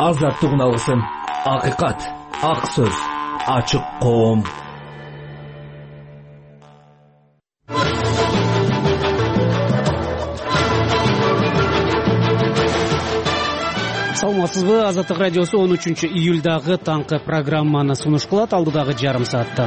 азаттык уналысын. Акыйкат, ак сөз, ачык коом. Саламатсызбы? Азаттык радиосу 13-июльдагы таңкы программаны сунуш кылат. Алдыдагы жарым саатта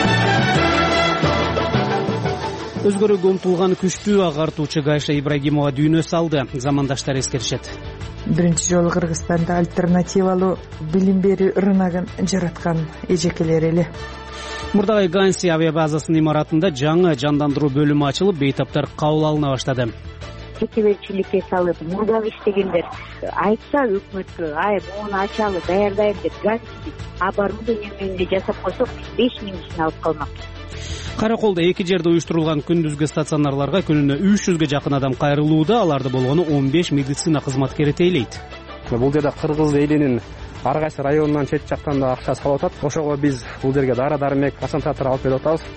өзгөрүүгө умтулган күчтүү агартуучу Гайша Ибрагимова дүйнө салды. Замандаштар эскеришет. Биринчи жолу Кыргызстанда альтернативалуу билим берүү рыногун жараткан эжекелер эле. Мурдагы Ганси авиабазасынын имаратында жаңы жандандыруу бөлүмү ачылып, бейтаптар кабыл алына баштады. Жекеберчиликке салып, мурдагы иштегендер айтса өкмөткө, муну ачалы даярдайм деп Ганси абарууду неменде жасап койсок, 5000 кишини алып калмакчы. Караколдо эки жерде уюштурулган күндүзгү стационарларга күнүнө 300га жакын адам кайрылууда. Аларды болгону 15 медицина кызматкери тейлейт. Бул жерде кыргыз элинин ар кайсы районунан чет жактан да акча салып атат. Ошого биз бул жерге дары-дармек, концентратор алып келип атабыз.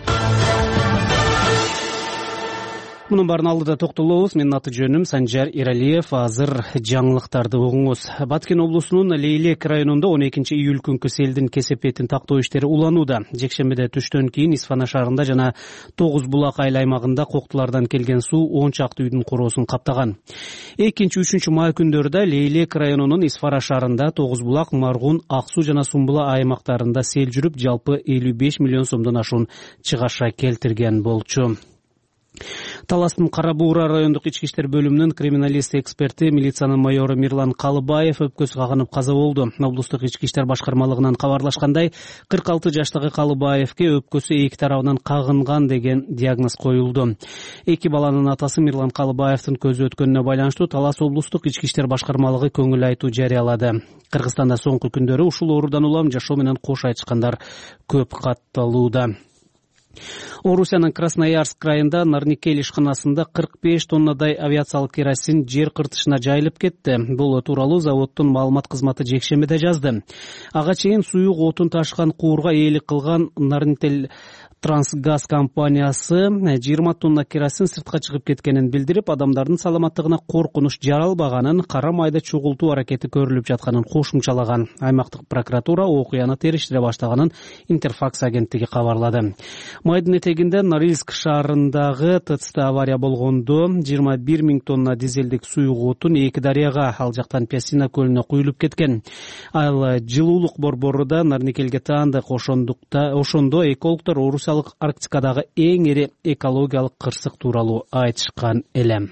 Мунун баарын алдыда токтолобуз. Менин аты жөнүм Санжар Иралиев. Азыр жаңылыктарды угуңуз. Баткен облусунун Лейлек районунда 12-июль күнкү селдин кесепетин тактоо иштери уланууда. Жекшембиде түштөн кийин Исфана шаарында жана Тогуз булак айыл аймагында коктулардан келген суу 10 чакты үйдүн короосун каптаган. 2-3 май күндөрүдө Лейлек районунун Исфара шаарында Тогуз булак, Маргун, Ак суу жана Сумбула аймактарында сел жүрүп, жалпы 55 миллион сомдон ашуун чыгаша келтирген болчу. Таластын Кара Буура райондук ички иштер бөлүмүнүн криминалист эксперти, милициянын майору Мирлан Калыбаев өпкөсү каганып каза болду. Облустук ички иштер башкармалыгынан кабарлашкандай, 46 жаштагы Калыбаевке өпкөсү эки тарабынан кагынган деген диагноз коюлду. Эки баланын атасы Мирлан Калыбаевдин көзү өткөнүнө байланыштуу Талас облустук ички иштер башкармалыгы көңүл айтуу жарыялады. Кыргызстанда соңку күндөрү ушул оорудан улам жашоо менен кош айтышкандар көп катталууда. Орусиянын Красноярск районунда Нарникель ишканасында 45 тоннадай авиациялык керосин жер кыртышына жайылып кетти. Бул тууралуу заводдун маалымат кызматы жекшембиде жазды. Ага чейин суюк отун ташыган куурга ээлик кылган Нарникель Трансгаз компаниясы 20 тонна керосин сыртка чыгып кеткенин билдирип, адамдардын саламаттыгына коркунуч жаралбаганын, кара майда чогултуу аракети көрүлүп жатканын кошумчалаган. Аймактык прокуратура окуяны териштире баштаганын Интерфакс агенттиги кабарлады. Майдын этегинде Норильск шаарындагы ТЦТ авария болгондо 21 000 тонна дизелдик суюк отун Эки дарыяга, ал жактан Пясина көлүнө куюлуп кеткен. Ал жылуулук борбору Нарникелге таандык. Ошондо экологдор Орусиялык Арктикадагы эң эри экологиялык кырсык тууралуу айтышкан эле.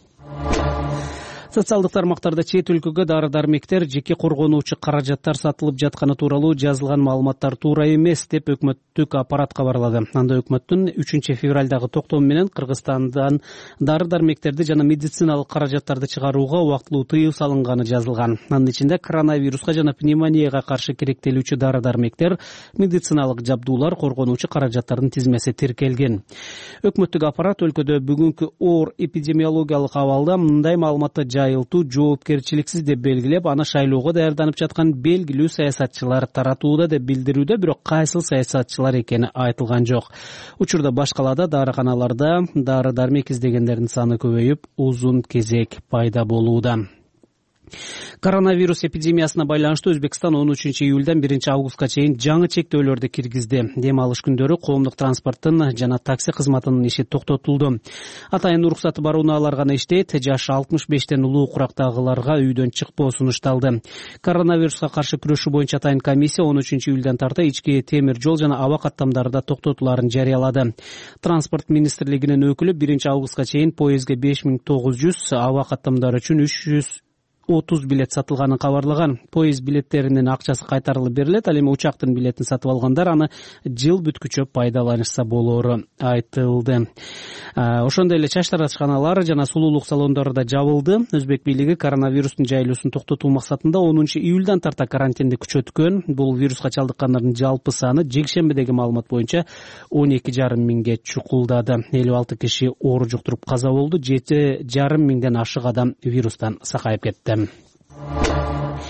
Социалдык тармактарда чет өлкөгө дары-дармектер, жеке коргонуучу каражаттар сатылып жатканы тууралуу жазылган маалыматтар туура эмес деп өкмөттүк аппарат кабарлады. Анда өкмөттүн 3 февралдагы токтому менен Кыргызстандан дары-дармектерди жана медициналык каражаттарды чыгарууга убактылуу тыюу салынганы жазылган. Анын ичинде коронавируска жана пневмонияга каршы керектелүүчү дары-дармектер, медициналык жабдуулар, коргонуучу каражаттардын тизмеси тиркелген. Өкмөттүк аппарат өлкөдө бүгүнкү оор эпидемиологиялык абалда мындай маалыматты жайылтуу жоопкерчиликсиз деп белгилеп, аны шайлоого даярданып жаткан белгилүү саясатчылар таратууда деп билдирүүдө, бирок кайсыл саясатчылар экени айтылган жок. Учурда баш калаада дарыканаларда дары-дармек издегендердин саны көбөйүп, узун кезек пайда болууда. Коронавирус эпидемиясына байланыштуу Өзбекстан 13-июльдан 1-августка чейин жаңы чектөөлөрдү киргизди. Дем алыш күндөрү коомдук транспорттун жана такси кызматынын иши токтотулду. Атайын уруксаты бар унаалар гана иштейт. Жашы 65тен улуу курактагыларга үйдөн чыкпоо сунушталды. Коронавируска каршы күрөшүү боюнча атайын комиссия 13-июльдан тарта ички темир жол жана аба каттамдарында токтотууларын жарыялады. Транспорт министрлигинин өкүлү 1-августка чейин поездге 5900, аба каттамдары үчүн 330 билет сатылганын кабарлаган. Поезд билеттеринин акчасы кайтарылып берилет. Ал эми учактын билетин сатып алгандар аны жыл бүткүчө пайдаланышса болоору айтылды. Ошондой эле чач таратышканалар жана сулуулук салондору да жабылды. Өзбек бийлиги коронавирустун жайылуусун токтотуу максатында 10-июльдан тарта карантинди күчөткөн. Бул вируска чалдыккандардын жалпы саны жекшембидеги маалымат боюнча 12,5 миңге чукулдады. 56 киши оору жуктуруп каза болду. 7,5 миңден ашык адам вирустан сакайып кетти.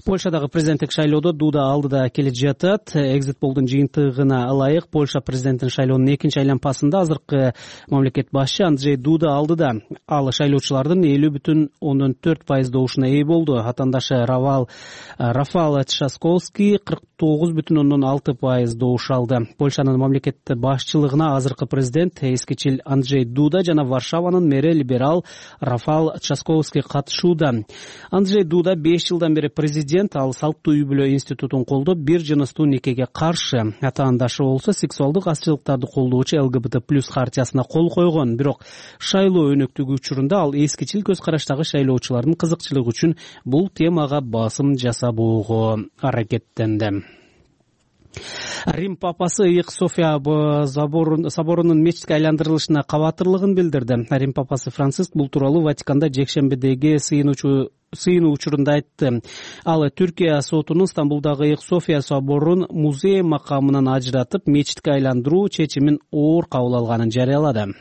Польшадагы президенттик шайлоодо Дуда алдыда келе жатат. Экзит полдун жыйынтыгына ылайык Польша президентин шайлоонун экинчи айланпасында азыркы мамлекет башчы Анджей Дуда алдыда. Ал шайлоочулардын 50,4% добушуна ээ болду. Атандашы Рафал Трашковский 49,6% добуш алды. Польшанын мамлекет башчылыгына азыркы президент эскичил Анджей Дуда жана Варшаванын мэри либерал Рафал Трашковский катышууда. Анджей Дуда 5 жылдан бери президент, ал салттуу үй-бүлө институтун колдоп, бир жыныстуу никеге каршы. Атаандашы болсо сексуалдык азчылыктарды колдоочу ЛГБТ+ хартиясына кол койгон. Бирок шайлоо өнөктүгү учурунда ал эскичил көз караштагы шайлоочулардын кызыкчылыгы үчүн бул темага басым жасабоого аракеттенди. Рим папасы Ыйык София соборунун мечитке айландырылышына кабатырлыгын билдирди. Рим папасы Франциск бул тууралуу Ватиканда жекшембидеги сыйынуу учурунда айтты. Ал Түркия сотунун Стамбулдагы Ыйык София соборун музей макамынан ажыратып, мечитке айландыруу чечимин оор кабыл алганын жарыялады.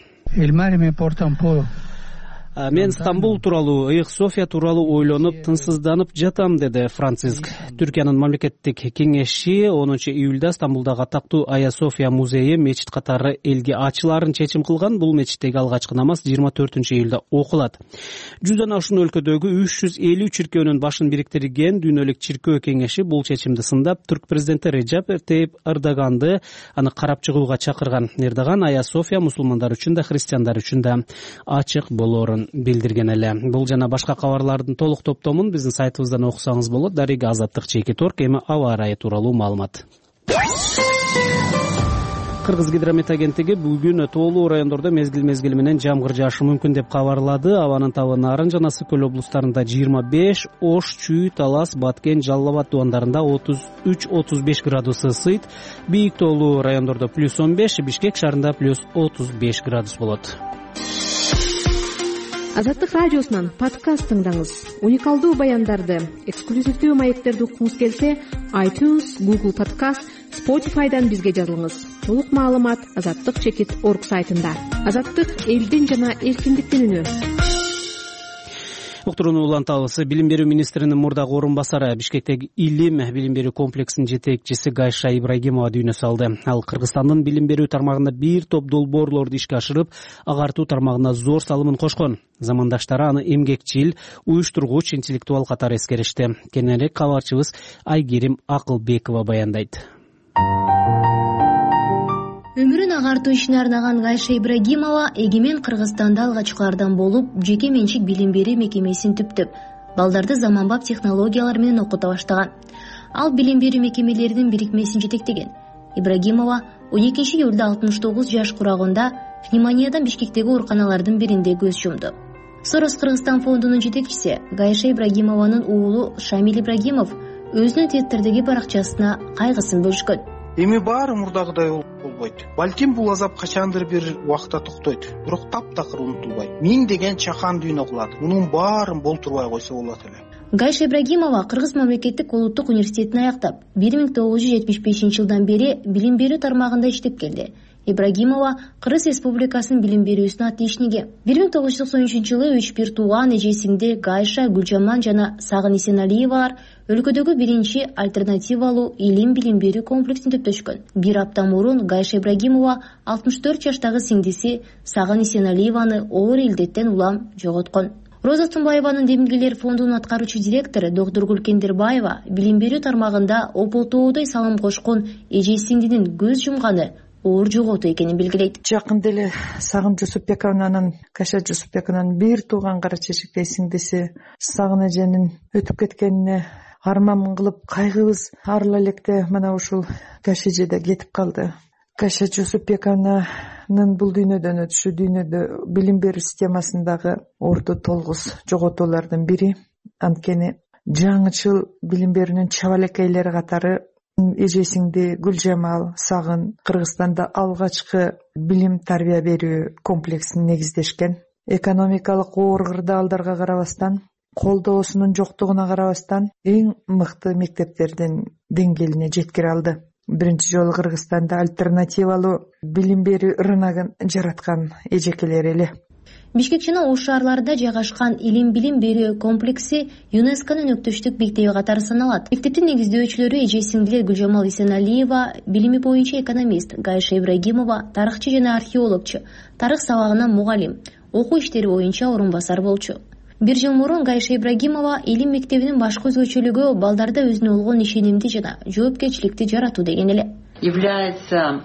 Мен Стамбул тууралуу, Ыйык София тууралуу ойлонуп, тынчсызданып жатам, деди Франциск. Түркиянын мамлекеттик кеңеши 10 июлда Стамбулдагы атактуу Айя София музейи мечит катары элге ачыларын чечим кылган. Бул мечиттеги алгачкы намаз 24 июлда окулат. 100 ашуун өлкөдөгү 350 чиркөөнүн башын бириктирген дүйнөлүк чиркөө кеңеши бул чечимди сындап, Түрк президенти Реджеп Тайип Эрдоганды аны карап чыгууга чакырган. Эрдоган Айя София мусулмандар үчүн да, христиандар үчүн да ачык болорун билдирген эле. Бул жана башка кабарлардын толук топтомун биздин сайтыбыздан окусаңыз болот. Дарыга Азаттык.org. Эми аба ырайы тууралуу маалымат. Кыргыз гидромет агенттиги бүгүн тоолуу райондордо мезгил менен жамгыр жаашы мүмкүн деп кабарлады. Абанын табы Нарын жана Сыкөл облустарында 25, Ош, Чүй, Талас, Баткен, Жалал Абад дубандарында 33-35 градус ысыйт. Бийик тоолуу райондордо +15, Бишкек шаарында +35 градус болот. Азаттык радиосунан подкаст тыңдаңыз. Уникалдуу баяндарды, эксклюзивдүү маектерди укуңуз келсе, iTunes, Google Podcast, Spotify'дан бизге жазылыңыз. Толук маалымат azattyk.org сайтында. Азаттык элдин жана эркиндиктин үнү. Уктурууну улантабыз. Билим берүү министринин мурдагы орун басары Бишкектеги Илим билим берүү комплексинин жетекчиси Гайша Ибрагимова дүйнө салды. Ал Кыргызстандын билим берүү тармагында бир топ долбоорлорду ишке ашырып, агартуу тармагына зор салымын кошкон. Замандаштары аны эмгекчил, уюштургуч, интеллектуал катары эскеришти. Кененирээк кабарчыбыз Айгерим Акылбекова баяндайт. Өмүрүн агартуу ишине арнаган Гайша Ибрагимова эгемен Кыргызстанда алгачкылардан болуп, жеке менчик билим берүү мекемесин түптөп, балдарды заманбап технологиялар менен окута баштаган. Ал билим берүү мекемелеринин бирикмесин жетектеген. Ибрагимова 12 июлда 69 жаш курагында пневмониядан Бишкектеги ооруканалардын биринде көз жумду. Сорос Кыргызстан фондунун жетекчиси Гайша Ибрагимованын уулу Шамил Ибрагимов өзүнүн Твиттердеги баракчасына кайгысын бөлүшкөн. Эми баары мурдагыдай болбойт. Балким бул азап качандыр бир убакта токтойт. Бирок таптакыр унутулбайт. Миң деген чакан дүйнө кылат. Мунун баарын болтурбай койсо болот эле. Гайша Ибрагимова Кыргыз мамлекеттик улуттук университетин аяктап, 1975 жылдан бери билим берүү тармагында иштеп келди. Ибрагимова Кыргыз Республикасынын билим берүүсүнө ат ишниге. 1993 жылы 3 тууган эжесинде Гайша, Гүлжаман жана Сагын Исеналиевалар өлкөдөгү биринчи альтернативалуу илим билим берүү комплексин төптөшкөн. Бир апта мурун Гайша Ибрагимова 64 жаштагы сиңдиси Сагын Исеналиеваны оор илдеттен улам жоготкон. Роза Тумбаеванын Демилгелер фондунун аткаруучу директору доктор Гүлкендирбаева билим берүү тармагында ополтоодой салым кошкон эже-сиңдинин көз жумганы оор жоготуу экенин белгилейт. Жакында эле Сагын Жусупбековнанын, Каша Жусупбековнанын бир тууган кара чечектей сиңдиси Сагын эженин өтүп кеткенине арман кылып кайгыбыз арыла электе мына ушул Каша эже да кетип калды. Каша Жусупбековнанын бул дүйнөдөн өтүшү дүйнөдө билим берүү системасындагы орду толгуз жоготуулардын бири. Анткени жаңычыл билим берүүнүн чабалекейлери катары эжесиңди Гүлжамал, Сагын Кыргызстанда алгачкы билим тарбия берүү комплексин негиздешкен. Экономикалык оор кырдаалдарга карабастан, колдоосунун жоктугуна карабастан эң мыкты мектептердин деңгээлине жеткире алды. Биринчи жолу Кыргызстанда альтернативалуу билим берүү рыногун жараткан эжекелер эле. Бишкек жана Ош шаарларында жайгашкан илим билим берүү комплекси ЮНЕСКОнун өктөштүк мектеби катары саналат. Мектептин негиздөөчүлөрү эже сиңдилер Гүлжамал Исеналиева, билими боюнча экономист, Гайша Ибрагимова тарыхчы жана археологчу, тарых сабагынан мугалим, окуу иштери боюнча орун басар болчу. Бир жыл мурун Гайша Ибрагимова илим мектебинин башкы өзгөчөлүгү балдарда өзүнө болгон ишенимди жана жоопкерчиликти жаратуу деген эле. Является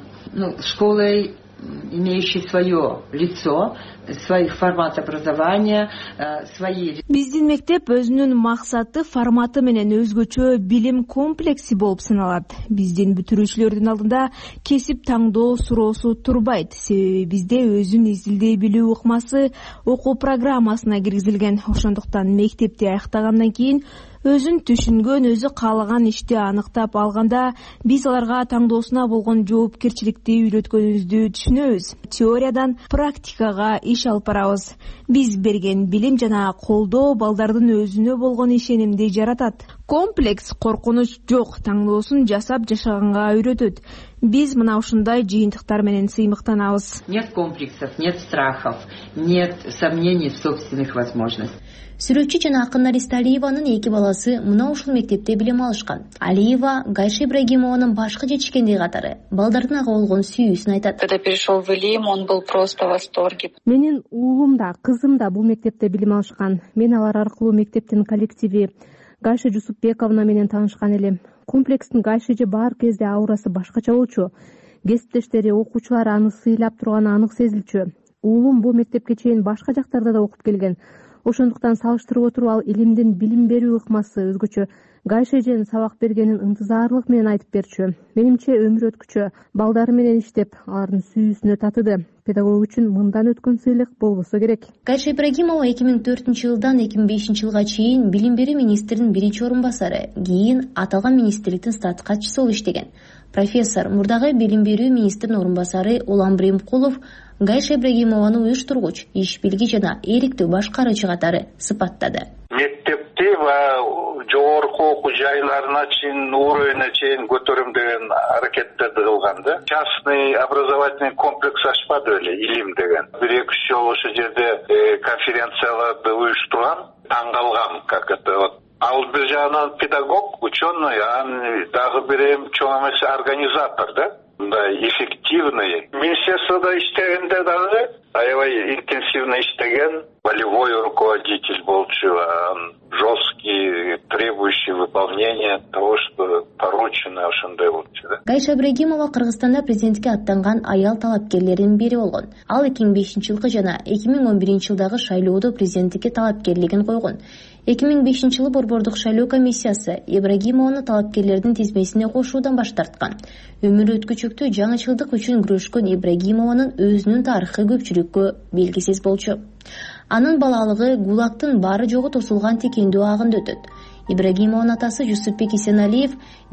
школой, имеющей свое лицо, свой формат образования, свои. Биздин мектеп өзүнүн максаты, форматы менен өзгөчө билим комплекси болуп саналат. Биздин бүтүрүүчүлөрдүн алдында кесип таңдоо суроосу турбайт. Себеби бизде өзүн изилдей билүү ыкмасы окуу программасына киргизилген. Ошондуктан мектепти аяктагандан кийин өзүн түшүнгөн, өзү каалаган ишти аныктап алганда биз аларга таңдоосуна болгон жоопкерчиликти үйрөткөнүбүздү түшүнөбүз. Теориядан практикага иш алып барабыз. Биз берген билим жана колдоо балдардын өзүнө болгон ишенимди жаратат. Комплекс коркунуч жок, таңдоосун жасап жашаганга үйрөтөт. Биз мына ушундай жыйынтыктар менен сыймыктанабыз. Нет комплексов, нет страхов, нет сомнений в собственных возможностях. Сүрөтчү жана акын Нариста Алиеванын эки баласы мына ушул мектепте билим алышкан. Алиева Гайша Ибрагимованын башкы жетишкендиги катары балдардын ага болгон сүйүүсүн айтат. Когда перешел в Илим, он был просто в восторге. Менин уулум да, кызым да бул мектепте билим алышкан. Мен алар аркылуу мектептин коллективи Гайша Жусупбековна менен таанышкан элем. Комплекстин Гайша эже бар кезде аурасы башкача болчу. Кесиптештери, окуучулар аны сыйлап турганы анык сезилчү. Уулум бул мектепке чейин башка жактарда да окуп келген. Ошондуктан салыштырып отуруп ал илимдин билим берүү ыкмасы өзгөчө. Гайша эженин сабак бергенин ынтызарлык менен айтып берчү. Менимче өмүр өткүчө балдары менен иштеп, алардын сүйүүсүнө татыды. Педагог үчүн мындан өткөн сыйлык болбосо керек. Гайша Ибрагимова 2004-жылдан 2005-жылга чейин билим берүү министринин биринчи орун басары, кийин аталган министрликтин статс катчысы болуп иштеген. Профессор, мурдагы билим берүү министринин орун басары Улан Бремкулов Гайша Ибрагимованы уюштургуч, иш билги жана эриктүү башкаруучу катары сыпаттады. Мектепти ва жогорку окуу жайларына чейин, уровеньне чейин көтөрөм деген аракеттерди кылган да. Частный образовательный комплекс ачпады эле, илим деген. Бир-эки жолу ошол жерде конференцияларды уюштурган, таң калгам, как это вот. Ал бир жагынан педагог, ученый, дагы бир чоң эмес организатор да. Мындай эффективный. Министерствода иштегенде дагы аябай интенсивно иштеген, волевой руководитель болчу, жесткий, требующий выполнения того, что поручено, ошондой болчу да. Гайша Ибрагимова Кыргызстанда президентке аттанган аял талапкерлердин бири болгон. Ал 2005-жылкы жана 2011-жылдагы шайлоодо президенттикке талапкерлигин койгон. 2005-жылы борбордук шайлоо комиссиясы Ибрагимованы талапкерлердин тизмесине кошуудан баш тарткан. Өмүр өткүчүктө жаңычылдык үчүн күрөшкөн Ибрагимованын өзүнүн тарыхы көпчүлүккө белгисиз болчу. Анын балалыгы ГУЛАГтын баары жогу тосулган текендүү агында өтөт. Ибрагимованын атасы Жусупбек Исеналиев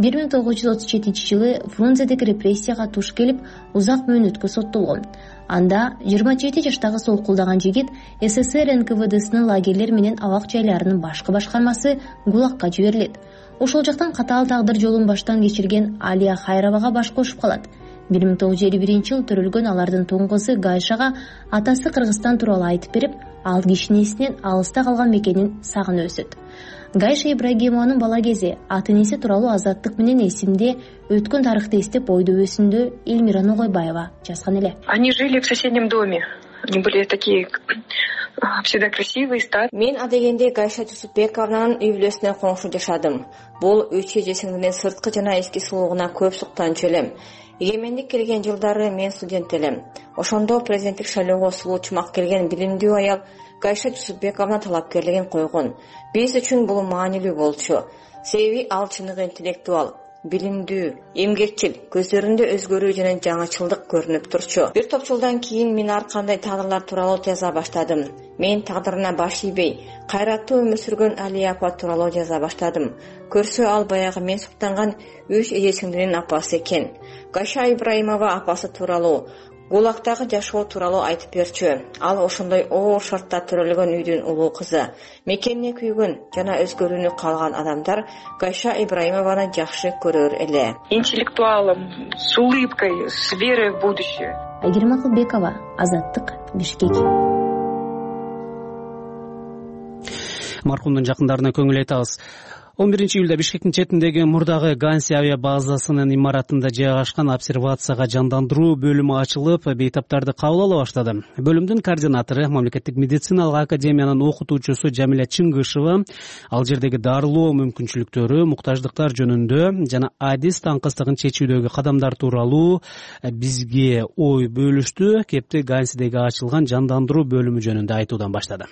1937-жылы Фрунзедеги репрессияга туш келип, узак мөөнөткө соттолгон. Анда 27 жаштагы солкулдаган жигит СССР НКВДсынын лагерлер менен абак жайларынын башкы башкармасы ГУЛАГка жиберилет. Ошол жактан катаал тагдыр жолун баштан кечирген Алия Хайровага баш кошуп калат. 1951-жылы төрөлгөн алардын тоң кызы Гайшага атасы Кыргызстан тууралуу айтып берип, ал кишинин эсинен алыста калган мекенин сагынып өсөт. Гайша Ибрагимованын бала кези ата энеси тууралуу азаттык менен эсимде өткөн тарыхты эстеп ойдобөсүндө Элмира Ногойбаева жазган эле. Они жили в соседнем доме. Они были такие всегда красивые, статные. Мен адегенде Гайша Жусупбековнанын үй бүлөсүнө коңшу жашадым. Бул үч эжесинин сырткы жана ички сулуугуна көп суктанчу элем. Эгемендик келген жылдары мен студент элем. Ошондо президенттик шайлоого сулуу чумак келген билимдүү аял Гайша Жусупбековна талапкерлигин койгон. Биз үчүн бул маанилүү болчу. Себеби ал чыныгы интеллектуал, билимдүү, эмгекчил, көздөрүндө өзгөрүү жана жаңычылдык көрүнүп турчу. Бир топ жылдан кийин мен ар кандай тагдырлар тууралуу жаза баштадым. Мен тагдырына баш ийбей, кайраттуу өмүр сүргөн Алия апа тууралуу жаза баштадым. Көрсө ал баягы мен суктанган 3 эжесиңдинин апасы экен. Гайша Ибрагимова апасы тууралуу, ГУЛАГтагы жашоо тууралуу айтып берчү. Ал ошондой оор шартта төрөлгөн үйдүн улуу кызы. Мекенине күйгөн жана өзгөрүүнү каалаган адамдар Гайша Ибрагимованы жакшы көрөр эле. Интеллектуалом, с улыбкой, с верой в будущее. Айгерим Акылбекова, Азаттык, Бишкек. Маркумдун жакындарына көңүл айтабыз. 11-июлда Бишкектин четиндеги мурдагы Ганси авиа базасынын имаратында жайгашкан обсервацияга жандандыруу бөлүмү ачылып, бейтаптарды кабыл ала баштады. Бөлүмдүн координатору, Мамлекеттик медициналык академиянын окутуучусу Жамиля Чыңгышева ал жердеги дарылоо мүмкүнчүлүктөрү, муктаждыктар жөнүндө жана адис таңкыстыгын чечүүдөгү кадамдар тууралуу бизге ой бөлүштү. Кепти Гансидеги ачылган жандандыруу бөлүмү жөнүндө айтуудан баштады.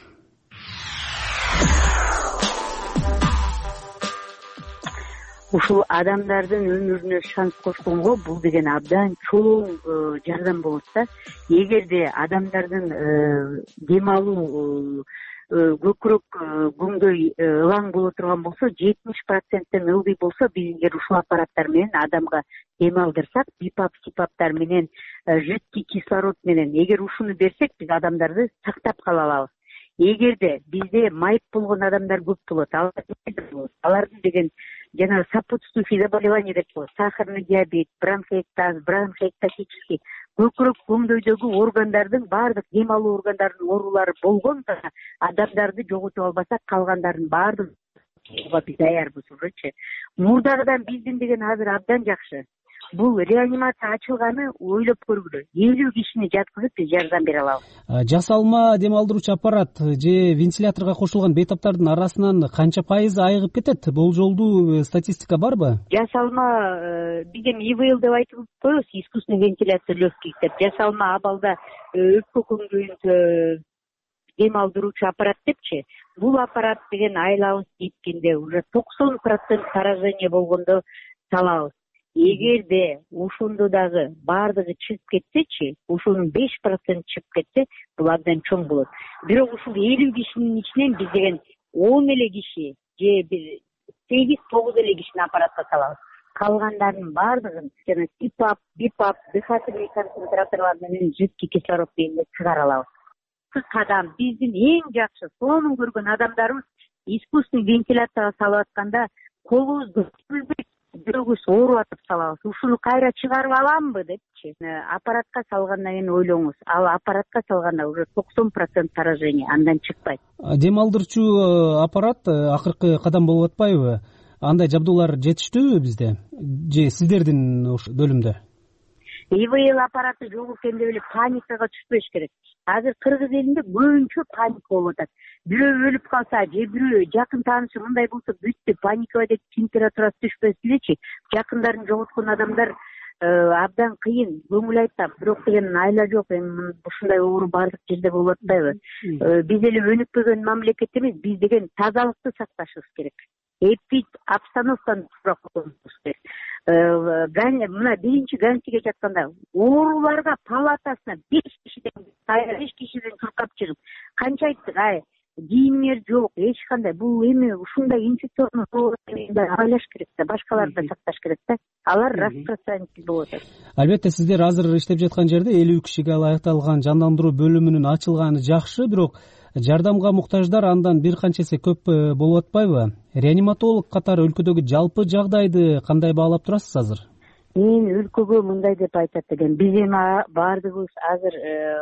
Ушул адамдардын өмүрүнө шанс кошконго бул деген абдан чоң жардам болот да. Эгерде адамдардын дем алуу көкүрөк күңдөй ылаң боло турган болсо, 70%тен ылдый болсо, биз эгер ушул аппараттар менен адамга дем алдырсак, бипап сипаптар менен, жидкий кислород менен, эгер ушуну берсек, биз адамдарды сактап кала алабыз. Эгерде бизде майып болгон адамдар көп болот, алардын деген жана сопутствующий заболевание деп коет, сахарный диабет, бронхоэктаз, бронхоэктатический, көкүрөк көңдөйдөгү органдардын баардык дем алуу органдарынын оорулары болгон да адамдарды жоготуп албасак, калгандардын баардыгы биз даярбыз ужечи. Мурдагыдан биздин деген азыр абдан жакшы. Бул реанимация ачылганы ойлоп көргүлө. 50 кишини жаткызып биз жардам бере алабыз. Жасалма дем алдыруучу аппарат же вентиляторго кошулган бейтаптардын арасынан канча пайыз айыгып кетет? Болжолдуу статистика барбы? Жасалма биз эми ИВЛ деп айтып коебуз, искусственный вентиляция легких деп. Жасалма абалда өпкө көңдөйүн дем алдыруучу аппарат депчи. Бул аппарат деген айлабыз жеткенде уже 90% поражение болгондо салабыз. Эгерде ушунду дагы баардыгы чыгып кетсечи, ушунун 5% чыгып кетсе, бул абдан чоң болот. Бирок ушул 50 кишинин ичинен биз деген 10 эле киши же 8-9 эле кишини аппаратка салабыз. Калгандардын баардыгын жана бипап, дыхательный концентраторлор менен жидкий кислород менен чыгара алабыз. Кадам биздин эң жакшы сонун көргөн адамдарыбыз искусственный вентиляцияга салып атканда колубузду бирөөбүз ооруп атып салабыз. Ушуну кайра чыгарып аламбы депчи. Аппаратка салгандан кийин ойлоңуз. Ал аппаратка салганда уже 90% поражение, андан чыкпайт. Дем алдырчу аппарат акыркы кадам болуп атпайбы? Андай жабдуулар жетиштүүбү бизде? Же сиздердин бөлүмдө? ИВЛ аппараты жок экенде эле паникага түшпөш керек. Азыр Кыргыз элинде көбүнчө паника болуп атат. Бирөө өлүп калса, же бирөө жакын таанышы мындай болсо бүттү, паникага деп температурасы түшпөсүн элечи. Жакындарын жоготкон адамдар абдан кыйын, көңүл айтам. Бирок деген айла жок, эми ушундай оору баардык жерде болуп атпайбы? Биз эле өнүкпөгөн мамлекет эмес, биз деген тазалыкты сакташыбыз керек. Эпид обстановканы туура коюшубуз керек. Мына биринчи Гансиге жатканда ооруларга палатасына 5 кишиден чуркап чыгып, канча айттык, кийимдер жок, эч кандай. Бул эми ушундай инфекционный абайлаш керек да, башкаларды да сакташ керек да. Алар распространитель болуп атат. Албетте, сиздер азыр иштеп жаткан жерде 50 кишиге ылайыкталган жандандыруу бөлүмүнүн ачылганы жакшы, бирок жардамга муктаждар андан бир канча эсе көп болуп атпайбы? Реаниматолог катары өлкөдөгү жалпы жагдайды кандай баалап турасыз азыр? Мен өлкөгө мындай деп айтат элем. Биз эми баардыгыбыз азыр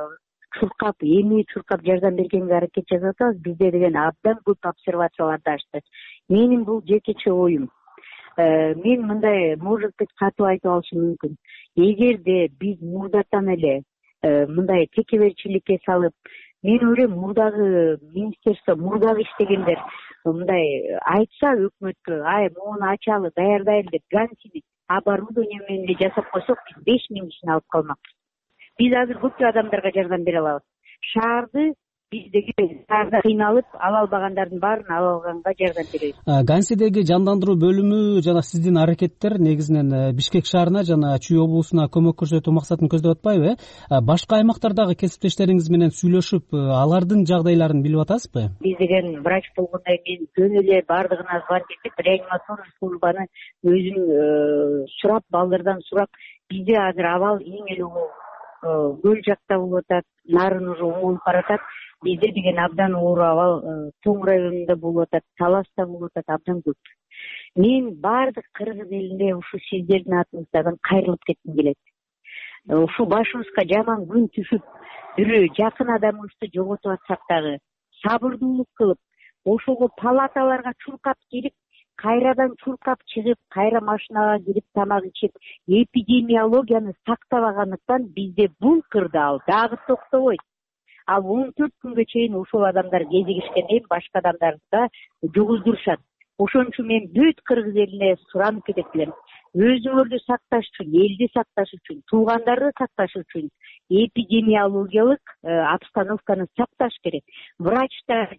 чуркап жардам бергенге аракет жасап атабыз. Бизде деген абдан көп обсервацияларды ачты. Менин бул жекече оюм. Мен мындай, может быть, катуу айтып алышым мүмкүн. Эгерде биз мурдатан эле мындай текеберчиликке салып, мен ойлойм, мурдагы министерство, мурдагы иштегендер мындай айтса өкмөткө, муну ачалы, даярдайлы деп, Гансини оборудование менен эле жасап койсок, биз 5000 кишини алып калмакпыз. Биз азыр көптөгөн адамдарга жардам бере алабыз. Шаарды биздеги шаарда кыйналып ала албагандардын баарын ала алганга жардам беребиз. Гансидеги жандандыруу бөлүмү жана сиздин аракеттер негизинен Бишкек шаарына жана Чүй облусуна көмөк көрсөтүү максатын көздөп атпайбы? Башка аймактардагы кесиптештериңиз менен сүйлөшүп, алардын жагдайларын билип атасызбы? Биз деген врач болгондой мен жөн эле баардыгына звонить этип, реанимационный службаны өзүм сурап, балдардан сурап, бизде азыр абал эң эле көл жакта болуп атат, нарын уже оңолуп баратат. Бизде деген абдан оор абал Тоң районунда болуп атат, Таласта болуп атат, абдан көп. Мен баардык Кыргыз элине ушу сиздердин атыңыздан кайрылып кетким келет. Ушу башыбызга жаман күн түшүп, бирөө жакын адамыбызды жоготуп атсак дагы, сабырдуулук кылып, ошого палаталарга чуркап кирип, кайрадан чуркап чыгып, кайра машинага кирип тамак ичип, эпидемиологияны сактабагандыктан бизде бул кырды ал дагы токтобойт. Ал 14 күнгө чейин ошол адамдар кезигишкенден башка адамдарды да жугуздурушат. Ошон үчүн мен бүт кыргыз элине суранып кетет элем. Өзүңөрдү сакташ үчүн, элди сакташ үчүн, туугандарды сакташ үчүн эпидемиологиялык обстановканы сакташ керек. Врачтар,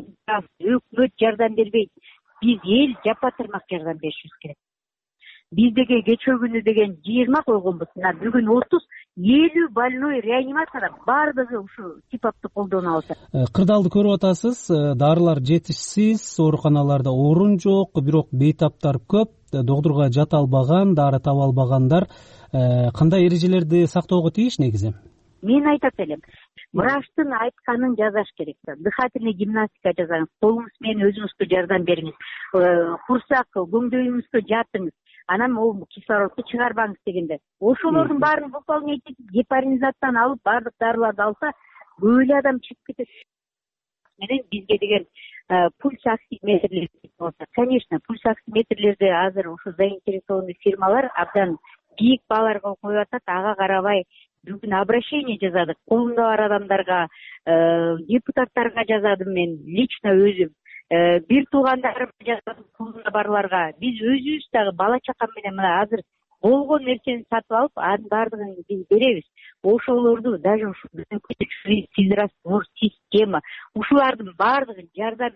өкмөт жардам бербейт. Биз эл жапа-тырмак жардам беришибиз керек. Биз деге кечээ күнү деген 20 койгонбуз, бүгүн 30, 50 больной реанимацияда, баардыгы ушу сипапты колдонуп атат. Кырдаалды көрүп атасыз, дарылар жетишсиз, ооруканаларда орун жок, бирок бейтаптар көп, доктурга жата албаган, дары таба албагандар кандай эрежелерди сактоого тийиш негизи? Мен айтат элем, врачтын айтканын жазаш керек. Дыхательный гимнастика жазаңыз, колуңуз менен өзүңүзгө жардам бериңиз. Курсак, көңдөйүңүзгө жатыңыз. Анан ол кислородду чыгарбаңыз дегенде. Ошолордун баарын выполнять этип, гепаринизаттан алып, баардык дарыларды алса, өлө адам чыгып кетет. Менен бизге деген пульс оксиметрлер болсо, конечно, пульс оксиметрлерди азыр ошо заинтересованный фирмалар абдан бийик бааларга коюп атат, ага карабай бүгүн обращение жазадык. Колунда бар адамдарга, депутаттарга жазадым мен, лично өзүм. Бир туугандарым жазадым, колунда барларга. Биз өзүбүз дагы бала чакам менен мына азыр болгон нерсени сатып алып, анын баардыгын биз беребиз. Ошолорду даже ушу физраствор, система, ушулардын баардыгын жардам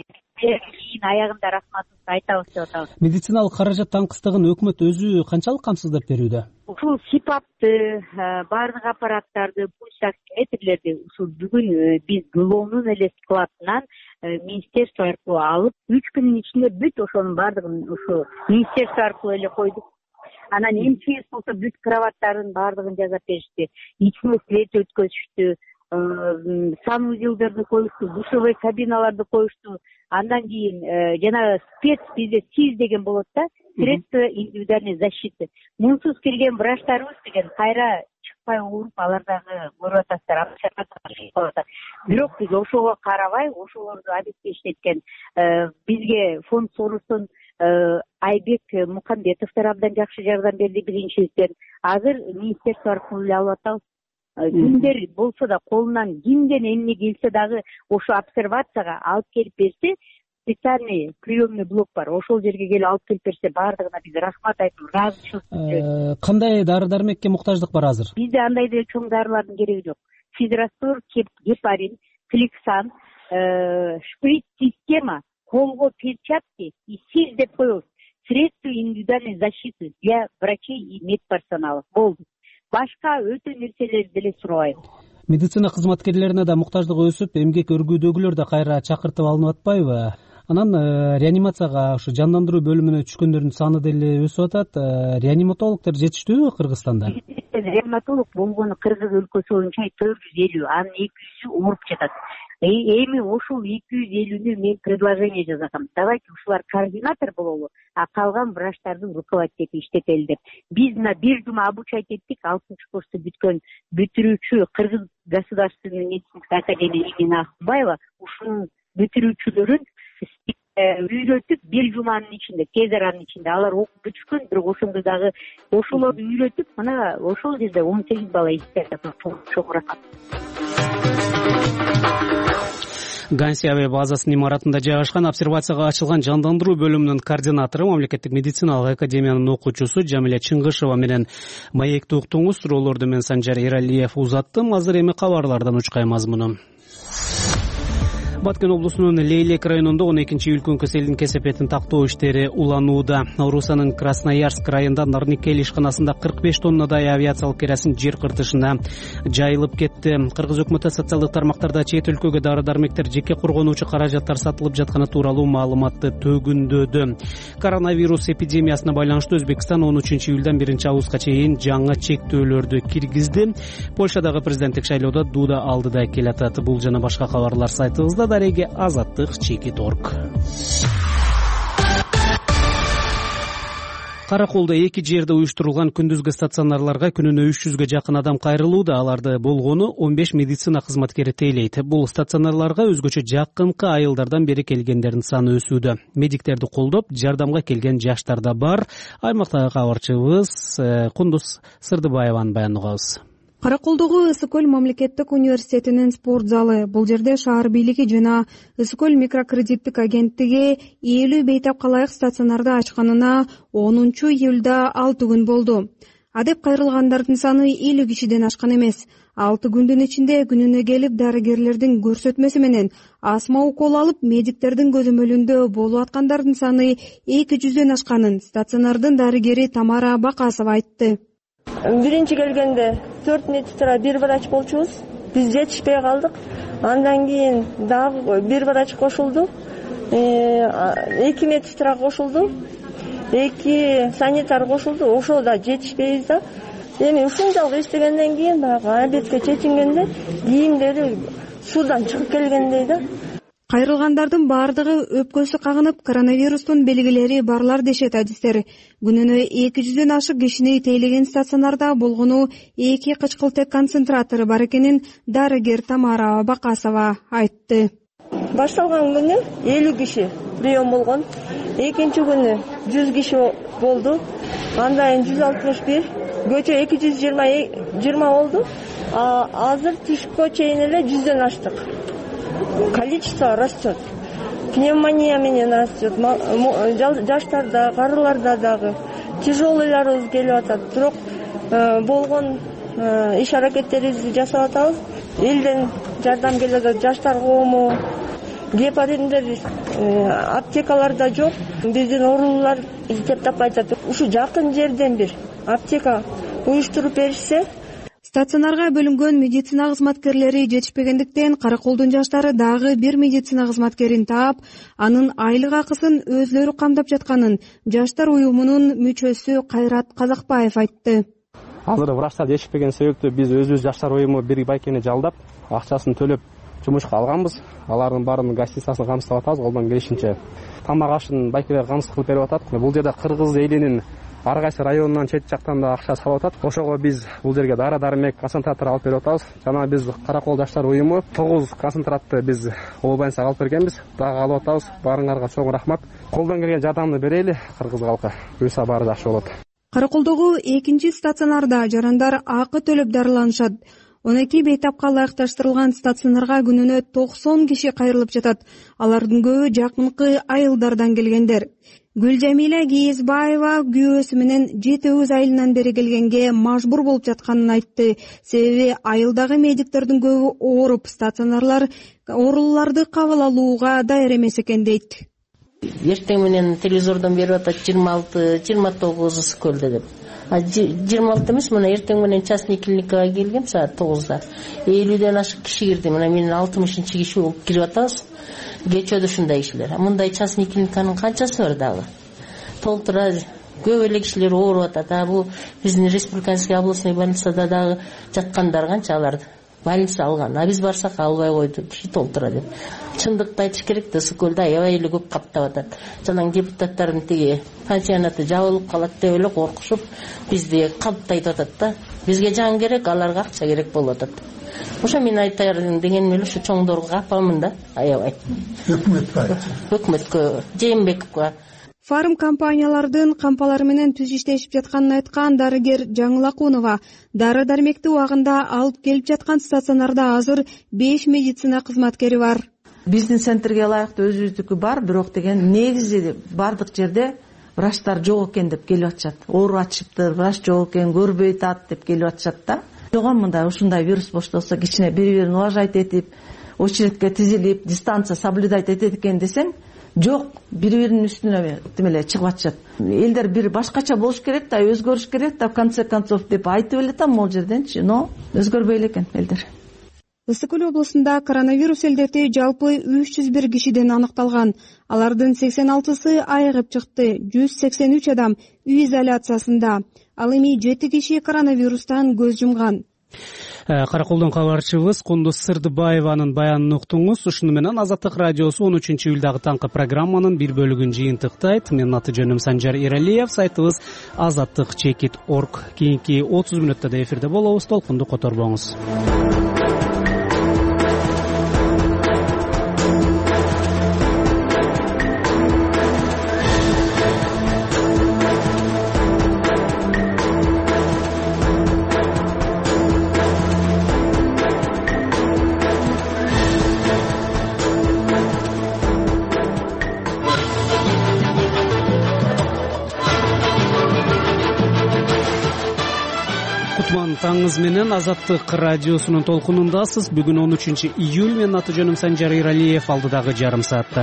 кийин аягында рахматыбызды айтабыз деп атабыз. Медициналык каражат таңкыстыгын өкмөт өзү канчалык камсыздап берүүдө? Ушул сипапты, баардык аппараттарды, пульс оксиметрлерди ушул бүгүн биз Глоонун эле складынан министерство аркылуу алып, 3 күнүн ичинде бүт ошонун баардыгын ушу министерство аркылуу эле койдук. Анан МЧС болсо бүт кроваттардын баардыгын жасап беришти. Ичине свет өткөзүштү, санузелдерди коюшту, душевой кабиналарды коюшту. Андан кийин жана спец бизде СИЗ деген болот да, средства индивидуальной защиты. Мунсуз келген врачтарыбыз деген кайра чыкпай ооруп, алар дагы көрүп атасыздар. Бирок биз ошого карабай, ошолорду обеспечить эткен бизге фонд Сорустун Айбек Мукамбетовдор абдан жакшы жардам берди биринчиден. Азыр министерство аркылуу эле алып атабыз. Кимдер болсо да колунан кимден эмне келсе дагы ошо обсервацияга алып келип берсе, специальный приемный блок бар. Ошол жерге келип алып келип берсе, баардыгына биз рахмат айтып, ыраазычылык. Кандай дары-дармекке муктаждык бар азыр? Бизде андай деле чоң дарылардын кереги жок. Физраствор, гепарин, Фликсан, шприц система, колго перчатки и СИЗ деп коебуз. Средства индивидуальной защиты для врачей и медперсонала. Болду. Башка өтө нерселерди деле сурабайбыз. Медицина кызматкерлерине да муктаждык өсүп, эмгек өргүүдөгүлөр да кайра чакыртып алынып атпайбы? Анан реанимацияга ушу жандандыруу бөлүмүнө түшкөндөрдүн саны деле өсүп атат. Реаниматологдор жетиштүүбү Кыргызстанда? Реаниматолог болгону Кыргыз өлкөсү боюнча 450, анын 200 ооруп жатат. Эми ошол 250-нү мен предложение жазгам. Давайте ушулар координатор бололу, а калган врачтарды руководить этип иштетели деп. Биз мына бир жума обучать эттик, 6-курсту бүткөн бүтүрүүчү Кыргыз государственный медицинская академия имени Акбаева ушунун бүтүрүүчүлөрүн үйрөтүп, бир жуманын ичинде, тез аранын ичинде алар окуп бүтүшкөн, бирок ошондо дагы ошолорду үйрөтүп, мына ошол жерде 18 бала иштеп атат. Чоң рахмат. Ганси авиа базасынын имаратында жайгашкан обсервацияга ачылган жандандыруу бөлүмүнүн координатору, мамлекеттик медициналык академиянын окуучусу Жамиля Чыңгышева менен маекти уктуңуз. Суроолорду мен Санжар Иралиев узаттым. Азыр эми кабарлардан учкай мазмуну. Баткен облусунун Лейлек районунда 12-июль күнкү селдин кесепетин тактоо иштери уланууда. Орусанын Красноярск районунда Нарникель ишканасында 45 тоннадай авиациялык керосин жер кыртышына жайылып кетти. Кыргыз өкмөтү социалдык тармактарда чет өлкөгө дары-дармектер жеке коргонуучу каражаттар сатылып жатканы тууралуу маалыматты төгүндөдү. Коронавирус эпидемиясына байланыштуу Өзбекстан 13-июлдан 1-августка чейин жаңы чектөөлөрдү киргизди. Польшадагы президенттик шайлоодо Дуда алдыда келатат. Бул жана башка кабарлар сайтыбызда. Дареге азаттык.org. Кара Колдо 2 жерде уюштурулган күндүзгү стационарларга күнүнө 300гө жакын адам кайрылууда. Аларды болгону 15 медицина кызматкери тейлейт. Бул стационарларга өзгөчө жакынкы айылдардан бери келгендердин саны өсүүдө. Медиктерди колдоп, жардамга келген жаштар да бар. Аймактагы кабарчыбыз Кундуз Сырдыбаеванын баянын угабыз. Кара Колдогу Ысык-Көл мамлекеттик университетинин спорт залы. Бул жерде шаар бийлиги жана Ысык-Көл микрокредиттик агенттиги 50 бейтап калайык стационарды ачканына 10 июлда 6 күн болду. Адеп кайрылгандардын саны 50 кишиден ашкан эмес. 6 күндүн ичинде күнүнө келип дарыгерлердин көрсөтмөсү менен астма укол алып, медиктердин көзөмөлүндө болуп аткандардын саны 200дөн ашканын стационардын дарыгери Тамара Бакасова айтты. Биринчи келгенде 4 медсестра, 1 врач болчубуз. Биз жетишпей калдык. Андан кийин дагы 1 врач кошулду. 2 медсестра кошулду. 2 санитар кошулду. Ошол да жетишпейбиз да. Эми ушунчалык иштегенден кийин баягы обедке чечингенде кийимдери суудан чыгып келгендей да. Кайрылгандардын бардыгы өпкөсү кагынып, коронавирустун белгилери барлар дешет адистер. Күнүнө 200дөн ашык кишини тейлеген стационарда болгону 2 кычкылтек концентратору бар экенин дарыгер Тамара Бакасова айтты. Башталган күнү 50 киши прием болгон. Экинчи күнү 100 киши болду. Андан 161, көчө 220 болду. Азыр түшкө чейин эле 100дөн аштык. Количество растет. Пневмония менен растет. Жаштарда, карыларда дагы тяжелыйларыбыз келип атат. Бирок болгон иш аракеттерибизди жасап атабыз. Элден жардам келип атат. Жаштар коому, гепариндер аптекаларда жок. Биздин оорулуулар издеп таппай атат. Ушу жакын жерден бир аптека уюштуруп беришсе. Стационарга бөлүнгөн медицина кызматкерлери жетишпегендиктен Кара Колдун жаштары дагы бир медицина кызматкерин таап, анын айлык акысын өзлөрү камдап жатканын жаштар уюмунун мүчөсү Кайрат Казакбаев айтты. Азыр врачтар жетишпеген себептен биз өзүбүз жаштар уюму бир байкени жалдап, акчасын төлөп жумушка алганбыз. Алардын баарынын гостиницасын камсыздап атабыз колдон келишинче. Тамак ашын байкелер камсыз кылып берип атат. Бул жерде кыргыз элинин ар кайсы районунан чет жактан да акча салып атат. Ошого биз бул жерге дары-дармек, концентратор алып берип атабыз. Жана биз Кара Кол жаштар уюму 9 концентратты биз Обайнсага алып бергенбиз. Дагы алып атабыз. Баарыңарга чоң рахмат. Колдон келген жардамды берели кыргыз калкы. Буюрса баары жакшы болот. Кара Колдогу экинчи стационарда жарандар акы төлөп дарыланышат. 12 бейтапка ылайыкташтырылган стационарга күнүнө 90 киши кайрылып жатат. Алардын көбү жакынкы айылдардан келгендер. Гүлжамила Кийизбаева күйөөсү менен 7 айылынан бери келгенге мажбур болуп жатканын айтты. Себеби айылдагы медиктердин көбү ооруп, стационарлар оорулууларды кабыл алууга даяр эмес экен дейт. Эртең менен телевизордон берип атат 26-29 Ысык-Көлдө деп. 26 эмес, мына эртең менен частный клиникага келгем саат 9-да. 50ден ашык киши кирди. Мына менин 60-киши болуп кирип атабыз. Кечөөдө ушундай кишилер. Мындай частный клиниканын канчасы бар дагы. Толтура көп эле кишилер ооруп атат. Бул биздин республиканский областной больницада дагы жаткандар канча аларды. Больница алган. Биз барсак албай койду. Киши толтура деп. Чындыкты айтыш керек да, Ысык-Көлдө аябай эле көп каптап атат. Жанагы депутаттардын тиги пансионаты жабылып калат деп эле коркушуп, бизди каптайтып атат да. Бизге жан керек, аларга акча керек болуп атат. Ошо мен айтайын дегеним эле ушу чоңдорго капамын да, аябай. Өкмөткө, Жээнбековго. Фарм компаниялардын кампалары менен түз иштешип жатканын айткан дарыгер Жаңылакунова, дары-дармекти убагында алып келип жаткан стационарда азыр 5 медицина кызматкери бар. Биздин центрге ылайыктуу өзүбүздүкү бар, бирок деген негизи бардык жерде врачтар жок экен деп келип атышат. Ооруп атышыптыр, врач жок экен, көрбөй атат деп келип атышат да. Жогон мындай ушундай вирус боштолсо кичине бири-бирин уважать этип, очередке тизилип, дистанция соблюдать этет экен десең, жок, бири-биринин үстүнө тимеле чыгып атышат. Элдер бир башкача болуш керек да, өзгөрүш керек да, в конце концов деп айтып эле там могул жерденчи, но өзгөрбөй эле экен элдер. Ысык-Көл облусунда коронавирус илдети жалпы 301 кишиден аныкталган. Алардын 86-сы айыгып чыкты. 183 адам үй изоляциясында. Ал эми 7 киши коронавирустан көз жумган. Караколдон кабарчыбыз Кундуз Сырдыбаеванын баянын уктуңуз. Ушуну менен Азаттык радиосу 13-июлдагы таңкы программанын бир бөлүгүн жыйынтыктайт. Менин аты жөнүм Санжар Иралиев. Сайтыбыз azattik.org. Кийинки 30 мүнөттө да эфирде болобуз. Толкунду которбоңуз. Таңыз менен Азаттык радиосунун толкунундасыз. Бүгүн 13-июль. Менин аты жөнүм Санжар Иралиев. Алдыдагы жарым саатта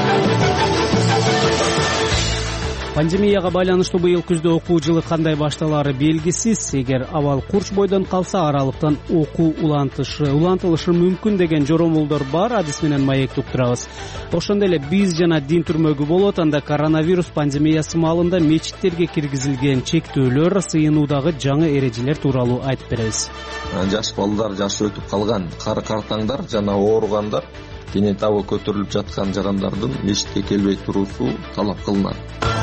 пандемияга байланыштуу быйыл күздө окуу жылы кандай башталаары белгисиз. Эгер абал курч бойдон калса, аралыктан окуу улантылышы мүмкүн деген жоромолдор бар. Адис менен маек уктурабыз. Ошондой эле биз жана дин түрмөгү болот. Анда коронавирус пандемиясы маалында мечиттерге киргизилген чектөөлөр, сыйынуудагы жаңы эрежелер тууралуу айтып беребиз. Жаш балдар, жашы өтүп калган картаңдар жана ооругандар, дене табы көтөрүлүп жаткан жарандардын мечитке келбей туруусу талап кылынат.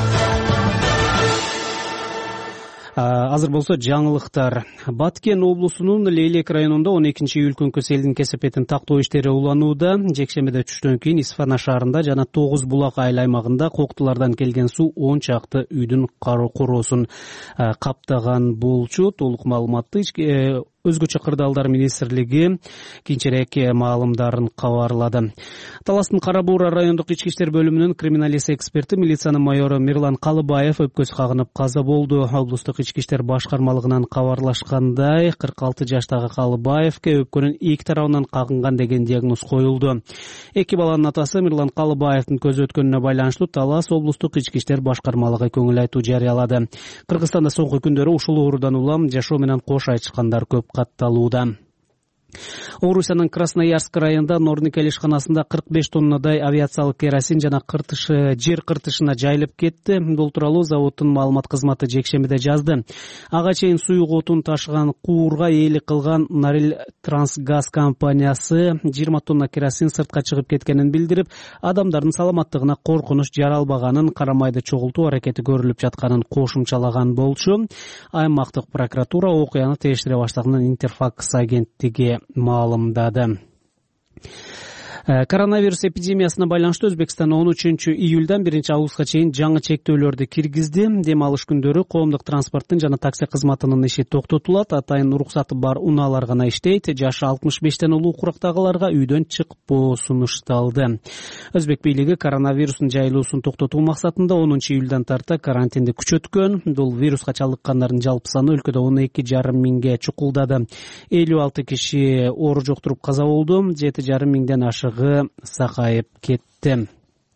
Азыр болсо жаңылыктар. Баткен облусунун Лейлек районунда 12-июль күнкү селдин кесепетин тактоо иштери уланууда. Жекшембиде түштөн кийин Исфана шаарында жана 9 булак айыл аймагында коктулардан келген суу 10 чакты үйдүн короосун каптаган болчу. Толук маалыматты Өзгөчө кырдаалдар министрлиги кийинчерээк маалымдарын кабарлады. Таластын Кара Буура райондук ички иштер бөлүмүнүн криминалист эксперти, милициянын майору Мирлан Калыбаев өпкөс кагынып каза болду. Облустук ички иштер башкармалыгынан кабарлашкандай, 46 жаштагы Калыбаевке өпкөнүн эки тарабынан кагынган деген диагноз коюлду. Эки баланын атасы Мирлан Калыбаевдин көзү өткөнүнө байланыштуу Талас облустук ички иштер башкармалыгы көңүл айтуу жарыялады. Кыргызстанда соңку күндөрү ушул оорудан улам жашоо менен кош айтышкандар көп катталууда. Орусиянын Красноярск районунда Норникель ишканасында 45 тоннадай авиациялык керосин жана жер кыртышына жайылып кетти. Бул тууралуу заводдун маалымат кызматы жекшембиде жазды. Ага чейин суюк отун ташыган куурга ээлик кылган Нориль Трансгаз компаниясы 20 тонна керосин сыртка чыгып кеткенин билдирип, адамдардын саламаттыгына коркунуч жаралбаганын, карамайды чогултуу аракети көрүлүп жатканын кошумчалаган болчу. Аймактык прокуратура окуяны териштире баштаганын Интерфакс агенттиги маалымдады. Коронавирус эпидемиясына байланыштуу Өзбекстан 13-июлдан 1-августка чейин жаңы чектөөлөрдү киргизди. Дем алыш күндөрү коомдук транспорттун жана такси кызматынын иши токтотулат. Атайын уруксаты бар унаалар гана иштейт. Жашы 65тен улуу курактагыларга үйдөн чыкпоо сунушталды. Өзбек бийлиги коронавирустун жайылуусун токтотуу максатында 10-июлдан тарта карантинди күчөткөн. Бул вируска чалдыккандардын жалпы саны өлкөдө 12,5 миңге чукулдады. 56 киши оору жоктуруп каза болду. 7,5 миңден ашык сакайып кетти.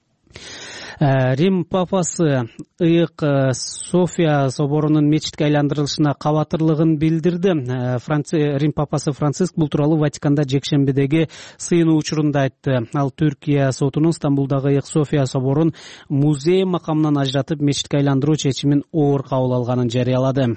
Рим папасы ыйык София соборунун мечитке айландырылышына кабатырлыгын билдирди. Рим папасы Франциск бул тууралуу Ватиканда жекшембидеги сыйынуу учурунда айтты. Ал Түркия сотунун Стамбулдагы ыйык София соборун музей макамынан ажыратып мечитке айландыруу чечимин оор кабыл алганын жарыялады.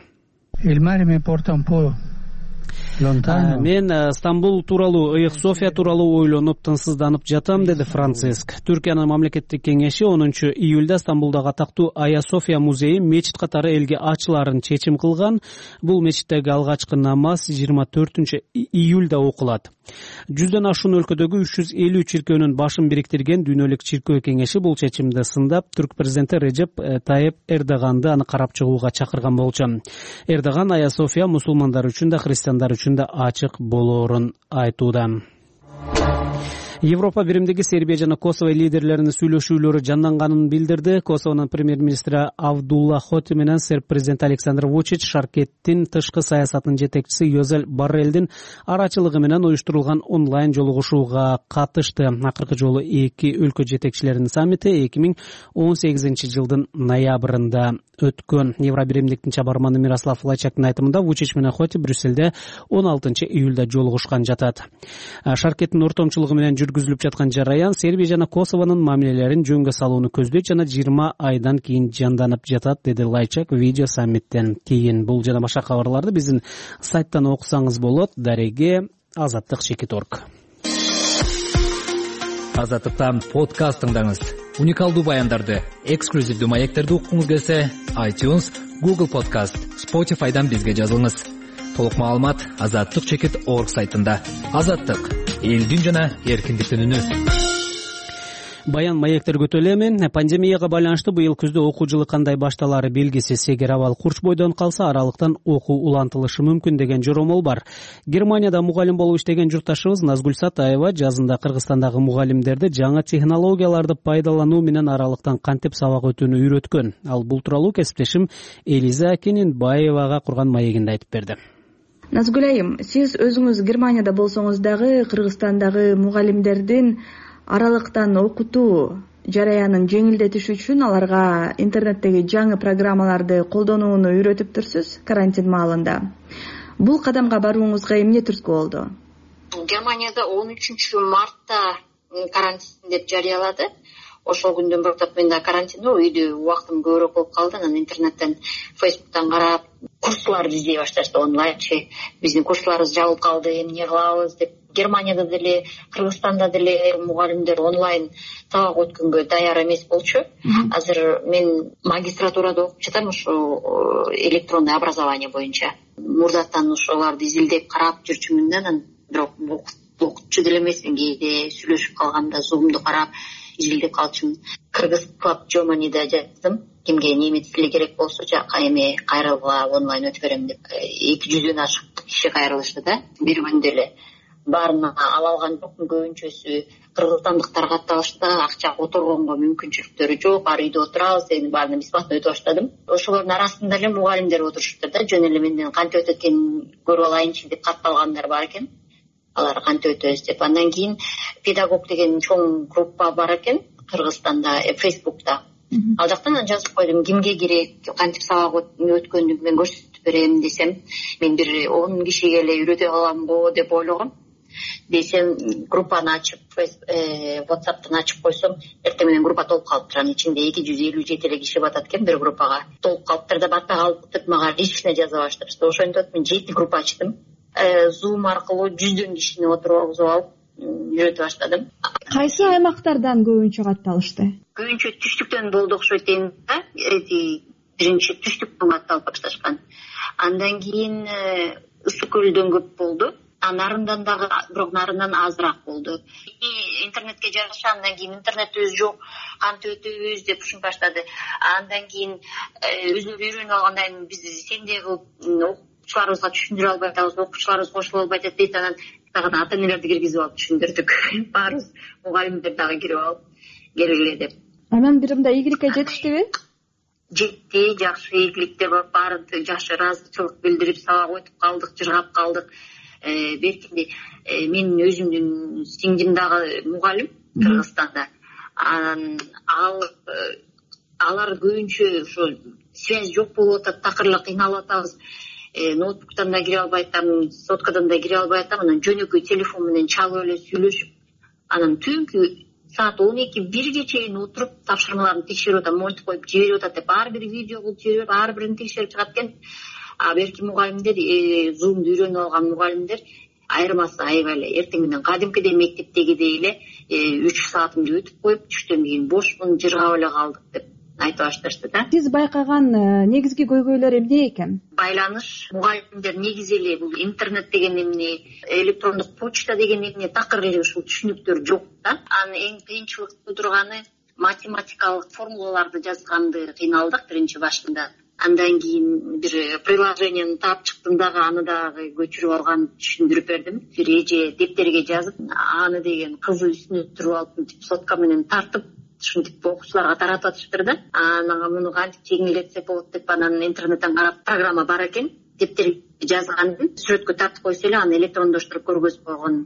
Мен Стамбул тууралуу, ыйык София тууралуу ойлонуп, тынсызданып жатам, деди Франциск. Түркиянын мамлекеттик кеңеши 10-июлда Стамбулдагы атактуу Айя София музейи мечит катары элге ачылаарын чечим кылган. Бул мечиттеги алгачкы намаз 24-июлда окулат. 100дөн ашуун өлкөдөгү 350 чиркөөнүн башын бириктирген дүйнөлүк чиркөө кеңеши бул чечимди сындап, түрк президенти Реджеп Тайып Эрдоганды аны карап чыгууга чакырган болчу. Эрдоган Айя София мусулмандар үчүн да, христиандар үчүн да ачык болоорун айтууда. Европа биримдиги Сербия жана Косово лидерлеринин сүйлөшүүлөрү жанданганын билдирди. Косовонун премьер-министри Авдулла Хоти менен серб президенти Александр Вучич Шаркеттин тышкы саясатынын жетекчиси Йозел Баррелдин арачылыгы менен уюштурулган онлайн жолугушууга катышты. Акыркы жолу эки өлкө жетекчилеринин саммити 2018-жылдын ноябрында өткөн. Евробиримдиктин чабарманы Мирослав Лайчактын айтымында Вучич менен Хоти Брюссельде 16 июлда жолугушкан жатат. Шаркеттин ортомчулугу менен жүргүзүлүп жаткан жараян Сербия жана Косовонун мамилелерин жөнгө салууну көздөйт жана 20 айдан кийин жанданып жатат, деди Лайчак видео саммиттен кийин. Бул жана башка кабарларды биздин сайттан окусаңыз болот. Дареге azattik.org. Азаттыктан подкаст тыңдаңыз. Уникалдуу баяндарды, эксклюзивдүү маектерди уккуңуз келсе, iTunes, Google Podcast, Spotify'дан бизге жазылыңыз. Толук маалымат azattik.org сайтында. Азаттык — элдин жана эркиндиктин үнү. Баян маектер көтөлөмүн. Пандемияга байланыштуу быйыл күздө окуу жылы кандай башталары белгисиз. Эгер абал курч бойдон калса, аралыктан окуу улантылышы мүмкүн деген жоромол бар. Германияда мугалим болуп иштеген журтташыбыз Назгүл Сатаева жазында Кыргызстандагы мугалимдерди жаңы технологияларды пайдалануу менен аралыктан кантип сабак өтүүнү үйрөткөн. Ал бул тууралуу кесиптешим Элиза Кенинбаевага курган маегинде айтып берди. Назгүл айым, сиз өзүңүз Германияда болсоңуз дагы Кыргызстандагы мугалимдердин аралыктан окутуу жараянын жеңилдетиш үчүн аларга интернеттеги жаңы программаларды колдонууну үйрөтүптүрсүз карантин маалында. Бул кадамга барууңузга эмне түрткү болду? Германияда 13 мартта карантин деп жарыялады. Ошол күндөн баштап мен да карантинде үйдө убактым көбүрөөк болуп калды. Анан интернеттен, Facebook'тан карап, курсларды издей башташты онлайнчы. Биздин курсларыбыз жабылып калды, эмне кылабыз деп. Германияда деле, Кыргызстанда деле мугалимдер онлайн сабак өткөнгө даяр эмес болчу. Азыр мен магистратурада окуп жатам, ушу электронный образование боюнча. Мурдатан ошоларды изилдеп карап жүрчүмүн да, анан бирок окутчу деле эмесмин. Кээде сүйлөшүп калганда Zoom'ду карап изилдеп калчумун. Кыргыз Club Germany'да жаздым. Кимге немец тили керек болсо, эми кайрылгыла онлайн өтүп берем деп. 200дөн ашык киши кайрылышты да. Бир күндө эле баарына ала алган жокмун, көбүнчөсү кыргызстандыктар катталышты. Акча которгонго мүмкүнчүлүктөрү жок, ар үйдө отурабыз деген баарына бесплатно өтүп баштадым. Ошолордун арасында эле мугалимдер отуруштур да, жөн эле менден кантип өтөт экенин көрүп алайынчы деп катталгандар бар экен. Алар кантип өтөбүз деп. Андан кийин педагог деген чоң группа бар экен Кыргызстанда, Facebook'та. Ал жактан жазып койдум, кимге керек, кантип сабак өткөнүн мен көрсөтүп берем десем, мен бир 10 кишиге эле үйрөтө аламбы деп ойлогом. Десем, группаны ачып, WhatsApp'тан ачып койсом, эртең менен группа толуп калыптыр. Анын ичинде 257 эле киши батат экен бир группага. Толуп калыптыр да, батпай калыптыр, мага лично жаза башташты. Ошентип мен 7 группа ачтым. Zoom аркылуу 100дөн кишини отургузуп алып үйрөтө баштадым. Кайсы аймактардан көбүнчө катталышты? Көбүнчө түштүктөн болду окшойт эми да. Биринчи түштүктөн катталып башташкан. Андан кийин ысык көлдөн көп болду. Нарындан дагы, бирок нарындан азыраак болду. Интернетке жараша, андан кийин интернетибиз жок, кантип өтөбүз деп ушинтип баштады. Андан кийин өзүнү үйрөнүп алгандан биз сендей кылып окуучуларыбызга түшүндүрө албай атабыз, окуучуларыбыз кошуло албай атат дейт. Анан ата энелерди киргизип алып түшүндүрдүк. Баарыбыз мугалимдер дагы кирип алып келгиле деп. Анан бир мындай ийгиликке жетиштиби? Жетти, жакшы ийгиликтер бар, баары жакшы ыраазычылык билдирип сабак өтүп калдык, жыргап калдык. Беркинде мен өзүмдүн сиңдим дагы мугалим Кыргызстанда. Алар көбүнчө ошо связь жок болуп атат, такырлап кыйналып атабыз. Ноутбуктан да кире албай атам, соткадан да кире албай атам. Анан жөнөкөй телефон менен чалып эле сүйлөшүп, анан түнкү саат 12-1ге чейин отуруп тапшырмаларын текшерип атам, монтип коюп жиберип атат деп. Ар бир видео кылып жиберип, ар бирин текшерип чыгат экен. Берки мугалимдер, Zoom'ду үйрөнүп алган мугалимдер айырмасы аябай эле. Эртең менен кадимкидей мектептегидей эле 3 саатымды өтүп коюп, түштөн кийин бошмун, жыргап эле калдык деп айтып башташты да. Сиз байкаган негизги көйгөйлөр эмне экен? Байланыш. Мугалимдер негизи эле бул интернет деген эмне, электрондук почта деген эмне, такыр эле ушул түшүнүктөр жок да. Анын эң кыйынчылык туудурганы математикалык формулаларды жазганды кыйналдык биринчи башында. Андан кийин бир приложениени таап чыктым дагы, аны дагы көчүрүп алган түшүндүрүп бердим. Бир эже дептерге жазып, аны деген кызы үстүнө туруп алып, сотка менен тартып, ушинтип окуучуларга таратып атышыптыр да. Анан муну кантип жеңилдетсек болот деп, анан интернеттен карап программа бар экен. Дептерге жазгандын сүрөткө тартып койсо эле аны электрондоштуруп көргөзүп койгон.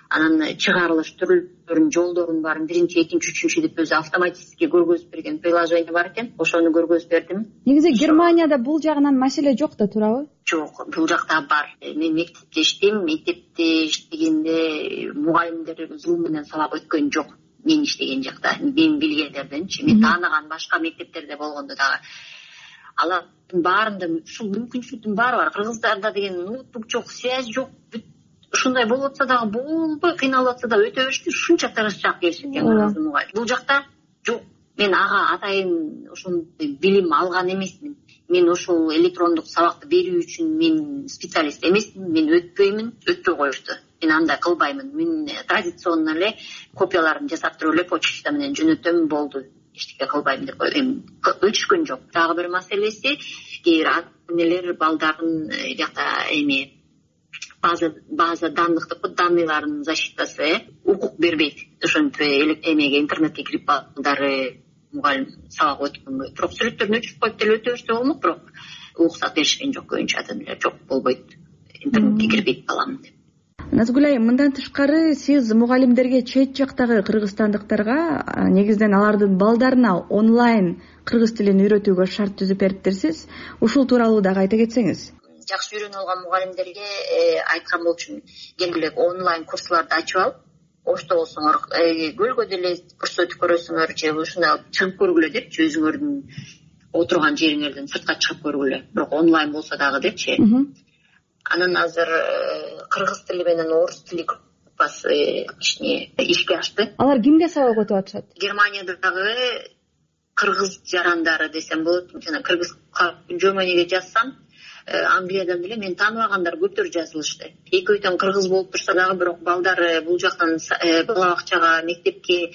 анан чыгарылыш түрлөрүн, жолдорун баарын биринчи, экинчи, үчүнчү деп өзү автоматически көргөзүп берген приложение бар экен. Ошону көргөзүп бердим. Негизи Германияда бул жагынан маселе жок да, туурабы? Жок, бул жакта бар. Мен мектепте иштейм. Мектепте иштегенде мугалимдер Zoom менен сабак өткөн жок. Мен иштеген жакта, мен билгендерденчи, мен таанаган башка мектептерде болгондо дагы алардын баарында ушул мүмкүнчүлүктүн баары бар. Кыргыздарда деген ноутбук жок, связь жок. Ушундай болуп атса дагы болбой, кыйналып атса да өтө беришти, ушунча тырышчаак келишет экен кыргыздын мугалим. Бул жакта жок. Мен ага атайын ошондой билим алган эмесмин. Мен ошол электрондук сабакты берүү үчүн мен специалист эмесмин, мен өтпөймүн, өтпөй коюшту. Мен андай кылбаймын. Мен традиционно эле копияларын жасап туруп эле почта менен жөнөтөм, болду. Эчтеке кылбайм деп коем. Өчүшкөн жок. Дагы бир маселеси, кээ бир ата-энелер балдарын жакта база данных деп коет, данныйларын защитасы укук бербейт. Ошентип эмеге интернетке кирип балдары мугалим сабак өткөнбөйт. Бирок сүрөттөрүн өчүрүп коюп деле өтө берсе болмок, бирок уруксат беришкен жок көбүнчө ата-энелер. Жок, болбойт. Интернетке кирбейт балам деп. Назгүл айым, мындан тышкары сиз мугалимдерге, чет жактагы кыргызстандыктарга негизинен алардын балдарына онлайн кыргыз тилин үйрөтүүгө шарт түзүп бериптерсиз. Ушул тууралуу дагы айта кетсеңиз. Жакшы үйрөнүп алган мугалимдерге айткан болчумун, келгиле онлайн курсларды ачып алып, ошто болсоңор көлгө деле көрсөтүп көрөсүңөр же ушундай чыгып көргүлө депчи, өзүңөрдүн отурган жериңерден сыртка чыгып көргүлө. Бирок онлайн болсо дагы депчи. Анан азыр кыргыз тили менен орус тили группасы ишке ашты. Алар кимге сабак өтүп атышат? Германияда дагы кыргыз жарандары десем болот. Жана кыргыз Жомонеге жазсам, Англиядан деле мен тааныбагандар көптөр жазылышты. Экөөтөн кыргыз болуп турса дагы, бирок балдары бул жактан бала бакчага, мектепке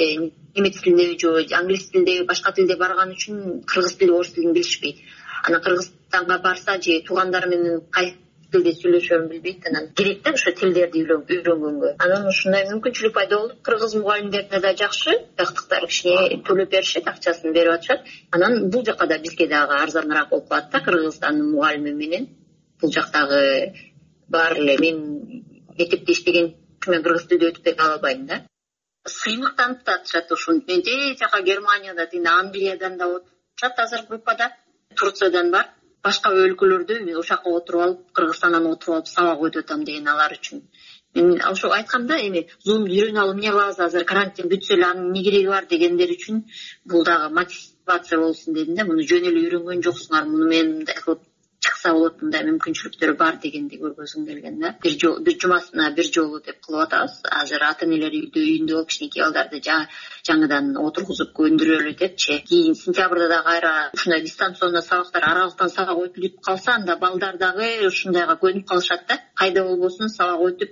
немец тилинде же англис тилинде, башка тилде барган үчүн кыргыз тили, орус тилин билишпейт. Анан Кыргызстанга барса же туугандар менен кайсы тилде сүйлөшөрүн билбейт. Анан керек да ошо тилдерди үйрөнгөнгө. Анан ушундай мүмкүнчүлүк пайда болду. Кыргыз мугалимдерине да жакшы, жактыктар кичине төлөп беришет, акчасын берип атышат. Анан бул жака да бизге дагы арзаныраак болуп калат да, Кыргызстандын мугалими менен. Бул жактагы бар эле мен мектепте иштеген мен кыргыз тилде өтүп кете албайм да. Сыймыктанып да атышат ушун. Мен жака Германияда, тине Англиядан да отурушат азыр группада, Турциядан бар. Башка өлкөлөрдө мен ошакка отуруп алып, Кыргызстандан отуруп алып сабак өтүп атам деген алар үчүн. Мен ошо айткамда, эми Zoom үйрөнүп алып эмне кылабыз, азыр карантин бүтсө эле анын эмне кереги бар дегендер үчүн бул дагы мотивация болсун дедим да. Муну жөн эле үйрөнгөн жоксуңар, муну мен мындай кылып чыкса болот, мындай мүмкүнчүлүктөр бар дегенди көргөзгүм келген да. Бир жумасына бир жолу деп кылып атабыз. Азыр ата-энелер үйүндө болуп кичинекей балдарды жаңыдан отургузуп көндүрөлү депчи. Кийин сентябрда да кайра ушундай дистанционно сабактар, аралыктан сабак өтүлүп калса, анда балдар дагы ушундайга көнүп калышат да. Кайда болбосун сабак өтүп,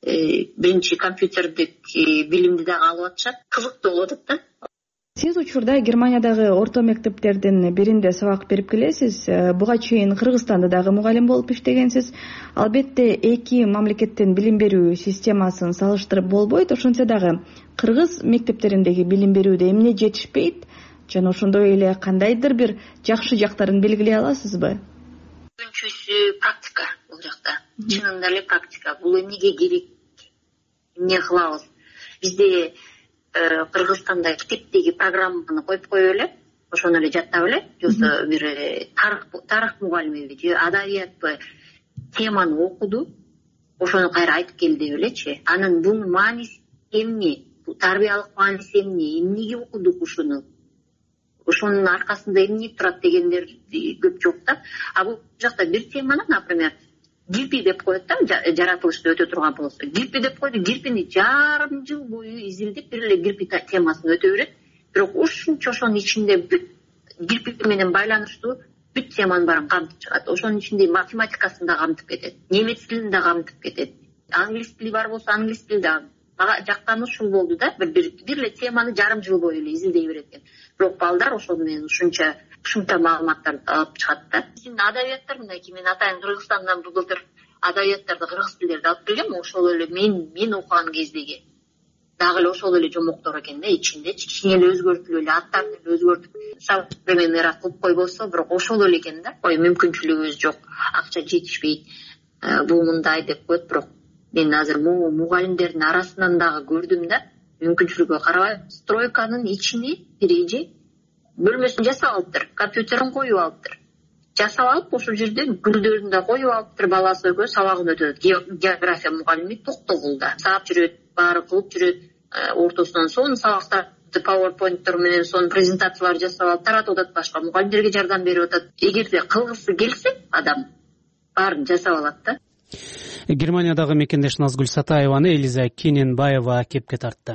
биринчи компьютердик билимди дагы алып атышат. Кызыктуу болуп атат да. Сиз учурда Германиядагы орто мектептердин биринде сабак берип келесиз. Буга чейин Кыргызстанда дагы мугалим болуп иштегенсиз. Албетте эки мамлекеттин билим берүү системасын салыштырып болбойт. Ошентсе дагы кыргыз мектептериндеги билим берүүдө эмне жетишпейт жана ошондой эле кандайдыр бир жакшы жактарын белгилей аласызбы? Көбүнчөсү практика бул жакта. Чынында эле практика. Бул эмнеге керек? Эмне кылабыз? Бизде Кыргызстанда китептеги программаны коюп коюп эле, ошону эле жаттап эле, жоксо бир тарых мугалимиби же адабиятпы теманы окуду, ошону кайра айтып кел деп элечи. Анын бунун мааниси эмне? Тарбиялык мааниси эмне? Эмнеге окудук ушуну? Ошонун аркасында эмне турат дегендер көп жок да. А бул жакта бир теманы, например, гирпи деп коет да, жаратылышты өтө турган болсо. Гирпи деп койду, гирпини жарым жыл бою изилдеп бир эле гирпи темасын өтө берет. Бирок ушунча ошонун ичинде гирпи менен байланыштуу бүт теманын баарын камтып чыгат. Ошонун ичинде математикасын да камтып кетет, немец тилин да камтып кетет. Англис тили бар болсо англис тили да. Мага жакканы ушул болду да, бир эле теманы жарым жыл бою эле изилдей берет экен. Бирок балдар ошону менен ушунча маалыматтарды алып чыгат да. Биздин адабияттар мынакей, мен атайын Кыргызстандан былтыр адабияттарды, кыргыз тилдерди алып келгем. Ошол эле мен окуган кездеги дагы эле ошол эле жомоктор экен да, ичинде кичине эле өзгөртүлүп эле, аттарды эле өзгөртүп, современный рак кылып койбосо, бирок ошол эле экен да. Ой, мүмкүнчүлүгүбүз жок, акча жетишпейт, бул мындай деп коет, бирок Мен азыр могу мугалимдердин арасынан дагы көрдүм да, мүмкүнчүлүгү карабай стройканын ичине биреже бөлмөсүн жасап алыптыр, компьютерин коюп алыптыр. Жасап алып ошол жерде гүлдөрүн да коюп алыптыр, баласы экөө сабагын өтөт. География мугалими Токтогулда саап жүрөт, баары кылып жүрөт, ортосунан сонун сабактарды PowerPoint менен сонун презентациялар жасап алып таратып атат, башка мугалимдерге жардам берип атат. Эгерде кылгысы келсе адам баарын жасап алат да. Германиядагы мекендеш Назгүл Сатаеваны Элиза Кененбаева кепке тартты.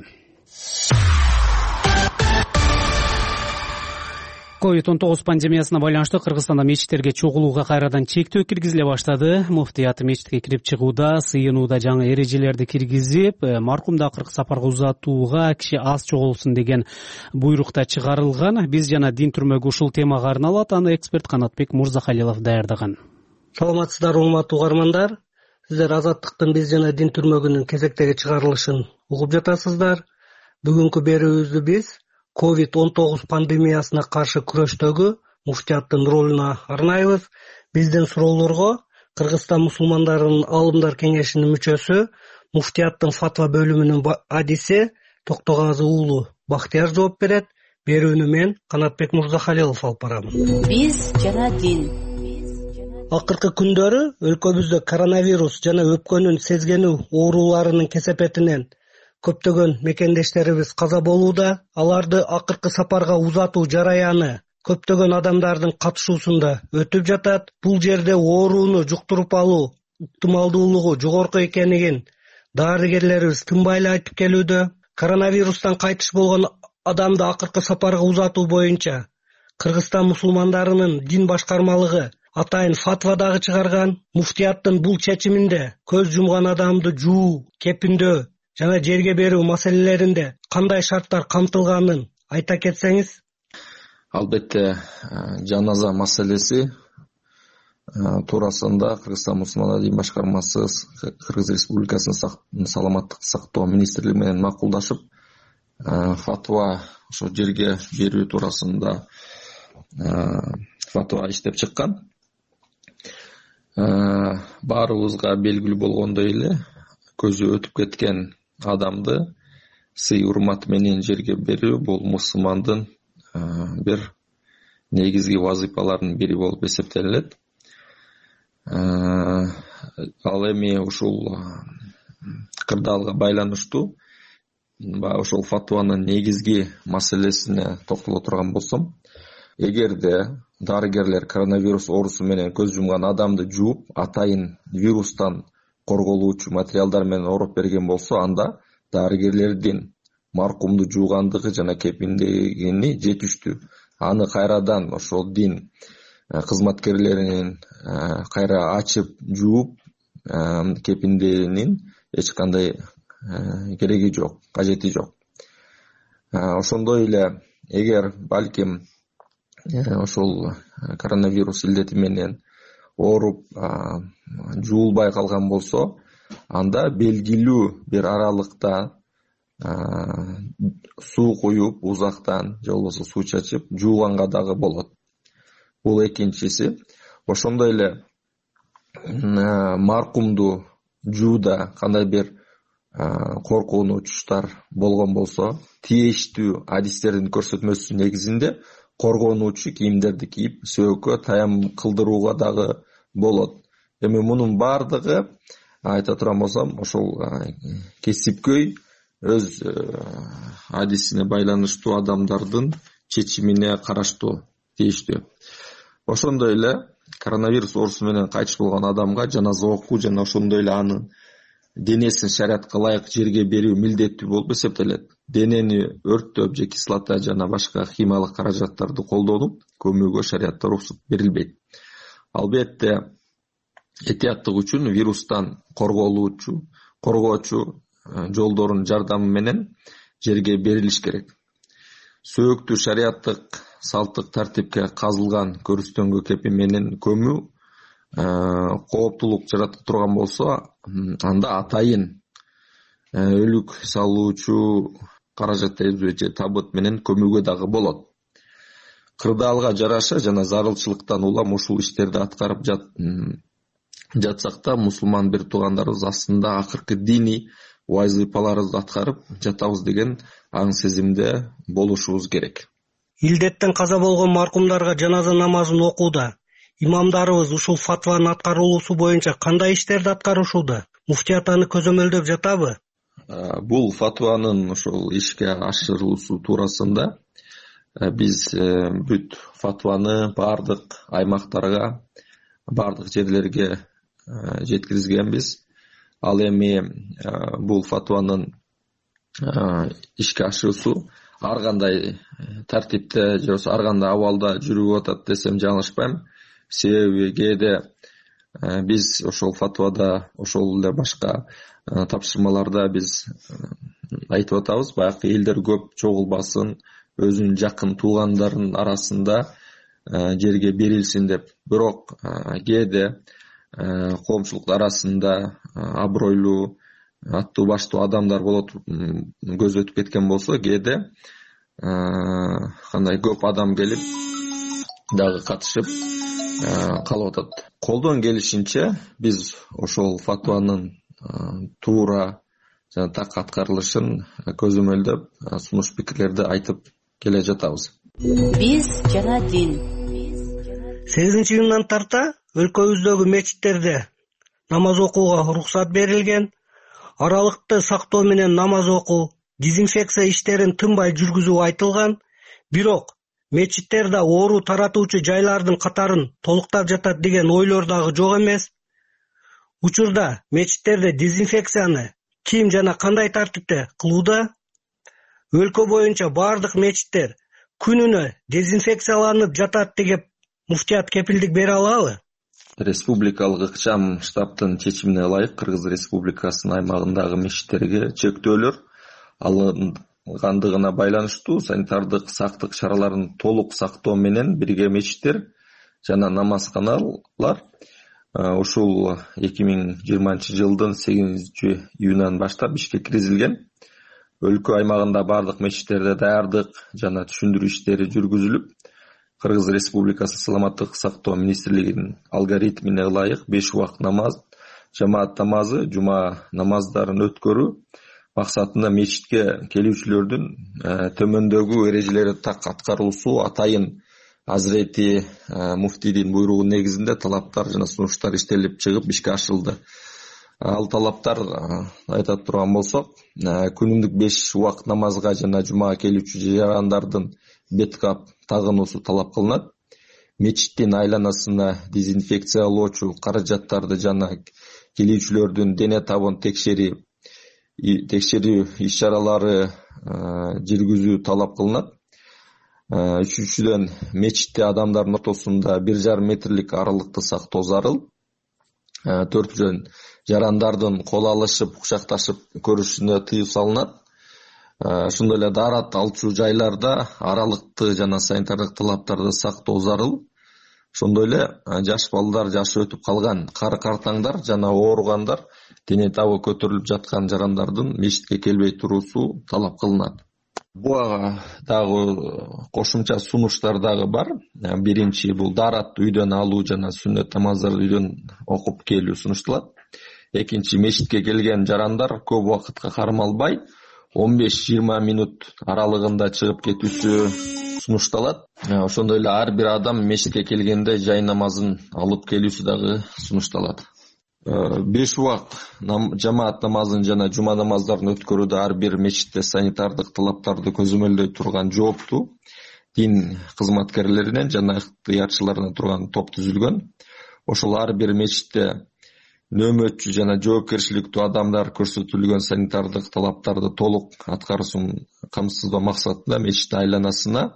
COVID-19 пандемиясына байланыштуу Кыргызстанда мечиттерге чогулууга кайрадан чектөө киргизиле баштады. Муфтият мечитке кирип чыгууда, сыйынууда жаңы эрежелерди киргизип, маркумду акыркы сапарга узатууга киши аз чогулсун деген буйрук да чыгарылган. Биз жана дин түрмөгү ушул темага арналат, аны эксперт Канатбек Мурзахалилов даярдаган. Саламатсыздар, урматтуу угармандар. Сиздер Азаттыктын биз жана дин түрмөгүнүн кезектеги чыгарылышын угуп жатасыздар. Бүгүнкү берүүбүздү биз COVID-19 пандемиясына каршы күрөштөгү муфтияттын ролуна арнайбыз. Биздин суроолорго Кыргызстан мусулмандарынын алымдар кеңешинин мүчөсү, муфтияттын фатва бөлүмүнүн адиси Токтогазы уулу Бактияр жооп берет. Берүүнү мен Канатбек Мурзахалилов алып барам. Биз жана дин. Акыркы күндөрү өлкөбүздө коронавирус жана өпкөнүн сезгенүү ооруларынын кесепетинен көптөгөн мекендештерибиз каза болууда. Аларды акыркы сапарга узатуу жараяны көптөгөн адамдардын катышуусунда өтүп жатат. Бул жерде ооруну жуктуруп алуу ыктымалдуулугу жогорку экенин дарыгерлерибиз тынбай эле айтып келүүдө. Коронавирустан кайтыш болгон адамды акыркы сапарга узатуу боюнча Кыргызстан мусулмандарынын дин башкармалыгы атайын фатва дагы чыгарган. Муфтияттын бул чечиминде көз жумган адамды жуу, кепиндөө жана жерге берүү маселелеринде кандай шарттар камтылганын айта кетсеңиз. Албетте, жаназа маселеси туурасында Кыргызстан мусулмандар дин башкармасы Кыргыз Республикасынын саламаттыкты сактоо министрлиги менен макулдашып, фатва ошо жерге берүү туурасында фатва иштеп чыккан. Баарыбызга белгилүү болгондой эле көзү өтүп кеткен адамды сый урмат менен жерге берүү бул мусулмандын бир негизги вазыйфаларынын бири болуп эсептелет. Ал эми ушул кырдаалга байланыштуу ошол фатванын негизги маселесине токтоло турган болсом, эгерде дарыгерлер коронавирус оорусу менен көз жумган адамды жууп, атайын вирустан корголуучу материалдар менен ороп берген болсо, анда дарыгерлердин маркумду жуугандыгы жана кепиндегени жетиштүү. Аны кайрадан ошол дин кызматкерлеринин кайра ачып жууп кепинденин эч кандай кереги жок, кажети жок. Ошондой эле эгер балким ошол коронавирус илдети менен ооруп жуулбай калган болсо, анда белгилүү бир аралыкта суу куюп узактан же болбосо суу чачып жууганга дагы болот. Бул экинчиси. Ошондой эле маркумду жууда кандай бир коркунучтар болгон болсо, тийиштүү адистердин көрсөтмөсү негизинде коргонуучу кийимдерди кийип сөөгкө таям кылдырууга дагы болот. Эми мунун бардыгы айта турган болсом, ошол кесипкөй өз адисине байланыштуу адамдардын чечимине караштуу, тийиштүү. Ошондой эле коронавирус оорусу менен кайтыш болгон адамга жаназа окуу жана ошондой эле анын денесин шариатка ылайык жерге берүү милдеттүү болуп эсептелет. Денени өрттөп же кислота жана башка химиялык каражаттарды колдонуп көмүүгө шариатта уруксат берилбейт. Албетте, этияттык үчүн вирустан коргоочу жолдордун жардамы менен жерге берилиш керек. Сөөктү шариаттык салттык тартипке казылган көрүстөнгө кепин менен көмүү кооптулук жарата турган болсо, анда атайын өлүк салуучу каражат же табыт менен көмүүгө дагы болот. Кырдаалга жараша жана зарылчылыктан улам ушул иштерди аткарып жатсак да мусулман бир туугандарыбыз астында акыркы диний вазифаларыбызды аткарып жатабыз деген аң сезимде болушубуз керек. Илдеттен каза болгон маркумдарга жаназа намазын окууда имамдарыбыз ушул фатванын аткарылуусу боюнча кандай иштерди аткарышууда? Муфтият аны көзөмөлдөп жатабы? Бул фатванын ошол ишке ашырылуусу туурасында биз бүт фатваны бардык аймактарга, бардык жерлерге жеткиргенбиз. Ал эми бул фатванын ишке ашуусу ар кандай тартипте же ар кандай абалда жүрүп атат десем жаңылышпайм. Себеби кээде биз ошол фатвада, ошол эле башка тапшырмаларда биз айтып атабыз, баягы элдер көп чогулбасын, өзүнүн жакын туугандарынын арасында жерге берилсин деп. Бирок кээде коомчулук арасында абройлуу, аттуу баштуу адамдар болот, көз өтүп кеткен болсо, кээде кандай көп адам келип дагы катышып калып атат. Колдон келишинче биз ошол фатванын туура жана так аткарылышын көзөмөлдөп, сунуш пикирлерди айтып келе жатабыз. Биз жана дин. 8-июндан тарта өлкөбүздөгү мечиттерде намаз окууга уруксат берилген. Аралыкты сактоо менен намаз окуу, дезинфекция иштерин тынбай жүргүзүү айтылган. Бирок мечиттерде оору таратуучу жайлардын катарын толуктап жатат деген ойлор дагы жок эмес. Учурда мечиттерде дезинфекцияны ким жана кандай тартипте кылууда? Өлкө боюнча бардык мечиттер күнүнө дезинфекцияланып жатат деп муфтият кепилдик бере алабы? Республикалык ыкчам штабтын чечимине ылайык Кыргыз Республикасынын аймагындагы мечиттерге чектөөлөр алынгандыгына байланыштуу санитардык сактык чараларын толук сактоо менен бирге мечиттер жана намазканалар ушул 2020 жылдын 8-июнунан баштап ишке киргизилген. Өлкө аймагында бардык мечиттерде даярдык жана түшүндүрүү иштери жүргүзүлүп, Кыргыз Республикасы Саламаттык сактоо министрлигинин алгоритмине ылайык 5 убакыт намаз, жамаат намазы, жума намаздарын өткөрүү максатында мечитке келүүчүлөрдүн төмөндөгү эрежелери так аткарылуусу атайын Азирети муфтийдин буйругу негизинде талаптар жана сунуштар иштелип чыгып ишке ашырылды. Ал талаптар айтат турган болсок, күнүмдүк 5 убакыт намазга жана жумага келүүчү жарандардын беткап тагынуусу талап кылынат. Мечиттин айланасына дезинфекциялоочу каражаттарды жана келүүчүлөрдүн дене табын текшерүү иш-чаралары жүргүзүү талап кылынат. Үчүнчүдөн, мечитте адамдардын ортосунда 1,5 метрлик аралыкты сактоо зарыл. Төртүнчүдөн, жарандардын кол алышып, кучакташып көрүшүнө тыюу салынат. Ошондой эле даарат алчу жайларда аралыкты жана санитардык талаптарды сактоо зарыл. Ошондой эле жаш балдар, жашы өтүп калган кары-картаңдар жана ооругандар, дене табы көтөрүлүп жаткан жарандардын мечитке келбей туруусу талап кылынат. Буга дагы кошумча сунуштар дагы бар. Биринчи бул дааратты үйдөн алуу жана сүннөт намаздарды үйдөн окуп келүү сунушталат. Экинчи, мечитке келген жарандар көп убакытка кармалбай 15-20 минут аралыгында чыгып кетүүсү сунушталат. Ошондой эле ар бир адам мечитке келгенде жай намазын алып келүүсү дагы сунушталат. 5 убакыт жамаат намазын жана жума намаздарын өткөрүүдө ар бир мечитте санитардык талаптарды көзөмөлдөй турган жооптуу дин кызматкерлеринен жана ыктыярчыларынан турган топ түзүлгөн. Ошол ар бир мечитте нөөмөтчү жана жоопкерчиликтүү адамдар көрсөтүлгөн санитардык талаптарды толук аткаруусун камсыздоо максатында мечит айланасына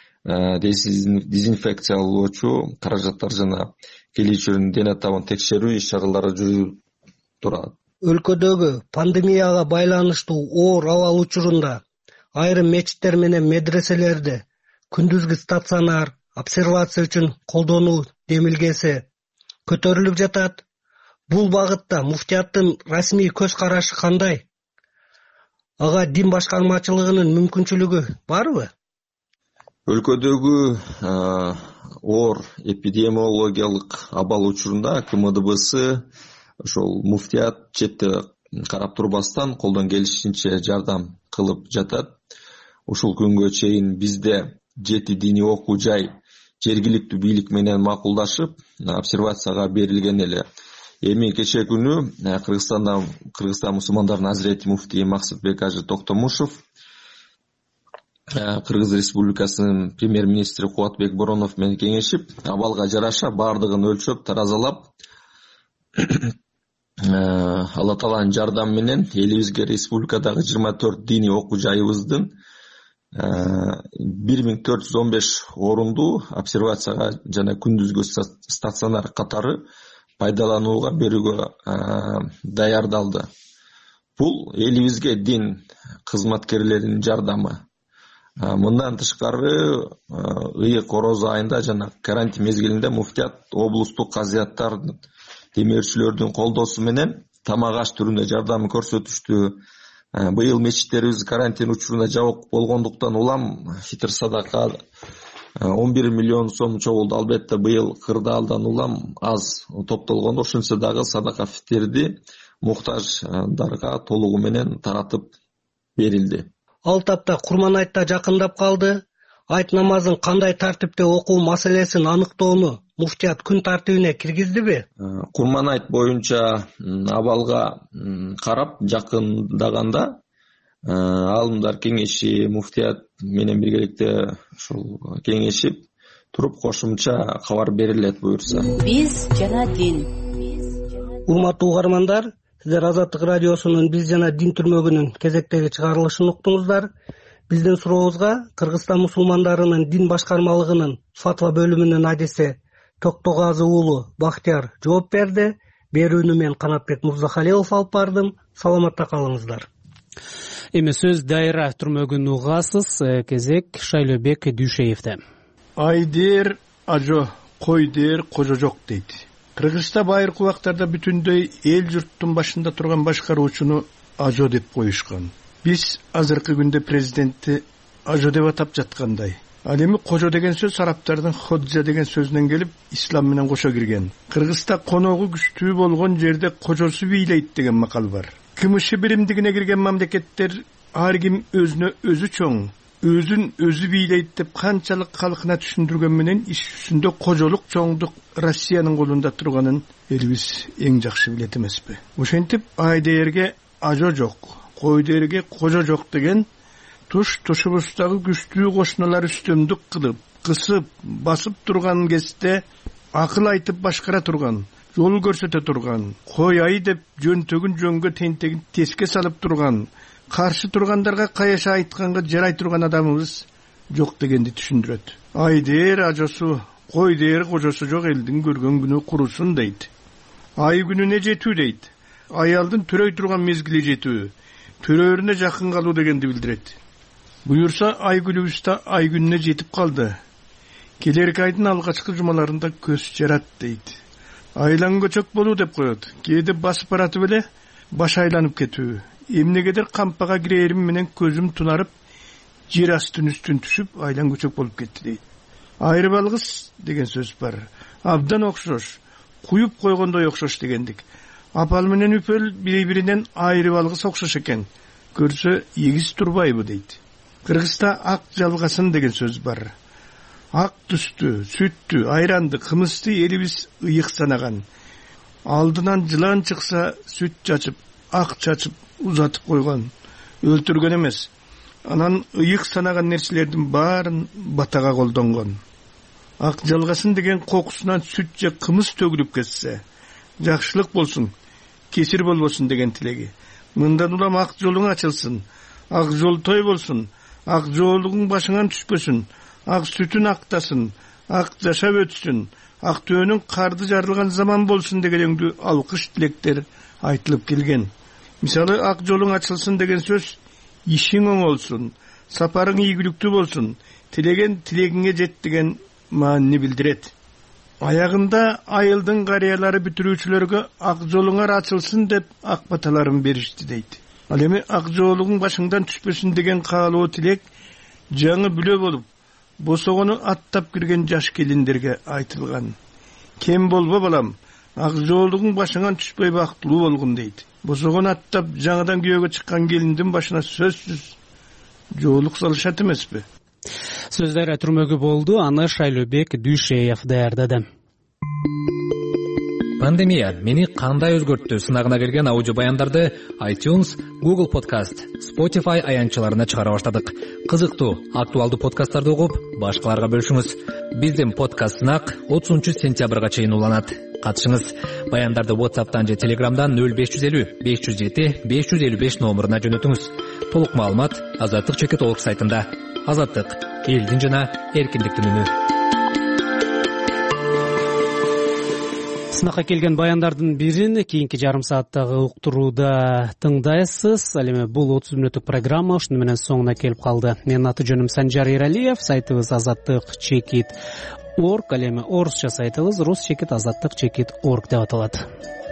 дезинфекциялоочу каражаттар жана келүүчүлөрдүн дене табын текшерүү иш-чаралары жүрүп турат. Өлкөдөгү пандемияга байланыштуу оор абал учурунда айрым мечиттер менен медреселерде күндүзгү стационар обсервация үчүн колдонуу демилгеси көтөрүлүп жатат. Бул багытта муфтияттын расмий көз карашы кандай? Ага дин башкармачылыгынын мүмкүнчүлүгү барбы? Өлкөдөгү оор эпидемиологиялык абал учурунда КМДБсы ошол муфтият четте карап турбастан колдон келишинче жардам кылып жатат. Ушул күнгө чейин бизде 7 диний окуу жай жергиликтүү бийлик менен макулдашып, обсервацияга берилген эле. Эми кечээ күнү Кыргызстан мусулмандарынын Азирети муфтий Максатбек Ажы Токтомушев, Кыргыз Республикасынын премьер-министри Кубатбек Боронов менен кеңешип, абалга жараша бардыгын өлчөп, таразалап, Алла Тааланын жардамы менен элибизге республикадагы 24 диний окуу жайыбыздын 1415 орунду обсервацияга жана күндүзгү стационар катары пайдаланууга берүүгө даярдалды. Бул элибизге дин кызматкерлеринин жардамы. Мындан тышкары ыйык орозо айында жана карантин мезгилинде муфтият облустук казыяттардын демөөрчүлөрдүн колдоосу менен тамак аш түрүндө жардам көрсөтүштү. Быйыл мечиттерибиз карантин учурунда жабык болгондуктан улам фитр садака 11 миллион сом чогулду. Албетте быйыл кырдаалдан улам аз топтолгондо ошентсе дагы садака фитрди муктаждарга толугу менен таратып берилди. Ал тапта Курман айтта жакындап калды. Айт намазын кандай тартипте окуу маселесин аныктоону муфтият күн тартибине киргиздиби? Курман айт боюнча абалга карап жакындаганда алымдар кеңеши муфтият менен биргеликте ушул кеңешип туруп кошумча кабар берилет буюрса. Биз жана дин. Урматтуу угармандар, сиздер Азаттык радиосунун Биз жана дин түрмөгүнүн кезектеги чыгарылышын уктуңуздар. Биздин сурообузга Кыргызстан мусулмандарынын дин башкармалыгынын фатва бөлүмүнүн адиси Токтогазы уулу Бактияр жооп берди. Берүүнү мен Канатбек Мурзахалилов алып бардым. Саламатта калыңыздар. Эми сөз дайра түрмөгүн угасыз. Кезек Шайлообек Дүйшеевде. Айдер ажо, койдер кожо жок дейт. Кыргызста байыркы убактарда бүтүндөй эл журттун башында турган башкаруучуну ажо деп коюшкан. Биз азыркы күндө президентти ажо деп атап жаткандай. Ал эми кожо деген сөз арабтардын ходжа деген сөзүнөн келип, ислам менен кошо кирген. Кыргызда коногу күчтүү болгон жерде кожосу бийлейт деген макал бар. КМШ биримдигине кирген мамлекеттер ар ким өзүнө өзү чоң, өзүн өзү бийлейт деп канчалык калкына түшүндүргөн менен иш жүзүндө кожолук чоңдук Россиянын колунда турганын элибиз эң жакшы билет эмеспи? Ошентип айдерге ажо жок, койдерге кожо жок деген туш-тушубуздагы күчтүү кошуналар үстөмдүк кылып, кысып, басып турган кезде акыл айтып башкара турган, жол көрсөтө турган, кояй деп жөнтөгүн жөнгө тентегин теске салып турган, каршы тургандарга каяша айтканга жарай турган адамыбыз жок дегенди түшүндүрөт. Айдер ажосу, койдер кожосу жок элдин көргөн күнү курусун дейт. Ай күнүнө жетүү дейт. Аялдын төрөй турган мезгили жетүү, төрөөрүнө жакын калуу дегенди билдирет. Буюрса ай күнүбүздө ай күнүнө жетип калды. Келерки айдын алгачкы жумаларында көз жарат дейт. Айлан көчөк болуу деп коет. Кээде басып баратып эле баш айланып кетүү. Эмнегедир кампага кирээрим менен көзүм тунарып, жер астын үстүн түшүп, айлан көчөк болуп кетти дейт. Айрып алгыс деген сөз бар. Абдан окшош, куюп койгондой окшош дегендик. Апал менен үпөл бири-биринен айрып алгыс окшош экен. Көрсө эгиз турбайбы дейт. Кыргызда ак жалгасын деген сөз бар. Ак түстү, сүттү, айранды, кымызды элибиз ыйык санаган. Алдынан жылан чыкса сүт чачып, ак чачып узатып койгон. Өлтүргөн эмес. Анан ыйык санаган нерселердин баарын батага колдонгон. Ак жалгасын деген кокусунан сүт же кымыз төгүлүп кетсе, жакшылык болсун, кесир болбосун деген тилеги. Мындан улам ак жолуң ачылсын, ак жол той болсун, ак жоолугуң башыңан түшпөсүн, ак сүтүн актасын, ак жашап өтсүн, ак төөнүң карды жарылган заман болсун дегендүү алкыш тилектер айтылып келген. Мисалы, ак жолуң ачылсын деген сөз ишиң оңолсун, сапарың ийгиликтүү болсун, тилеген тилегиңе жет деген маанини билдирет. Аягында айылдын карыялары бүтүрүүчүлөргө ак жолуңар ачылсын деп ак баталарын беришти дейт. Ал эми ак жоолугуң башыңдан түшпөсүн деген каалоо тилек жаңы бүлө болуп, босогону аттап кирген жаш келиндерге айтылган. Кем болбо балам, ак жоолугуң башыңан түшпөй бактылуу болгун дейт. Босогону аттап жаңадан күйөөгө чыккан келиндин башына сөзсүз жоолук салышат эмеспи? Сөздөр түрмөгү болду. Аны Шайлообек Дүйшеев даярдады. Пандемия мени кандай өзгөрттү сынагына келген аудио баяндарды iTunes, Google Podcast, Spotify аянтчаларына чыгара баштадык. Кызыктуу, актуалдуу подкасттарды угуп, башкаларга бөлүшүңүз. Биздин подкаст сынак 30-сентябрга чейин уланат. Катышыңыз. Баяндарды WhatsApp'тан же Telegram'дан 0550 507 555 номуруна жөнөтүңүз. Толук маалымат Азаттык.org сайтында. Азаттык — элдин жана эркиндиктин үнү. Сынакка келген баяндардын бирин кийинки жарым сааттагы уктурууда тыңдайсыз. Ал эми бул 30 мүнөттүк программа ушуну менен соңуна келип калды. Менин аты жөнүм Санжар Иралиев, сайтыбыз azattyk.org, ал эми орусча сайтыбыз rus.azattyk.org деп аталат.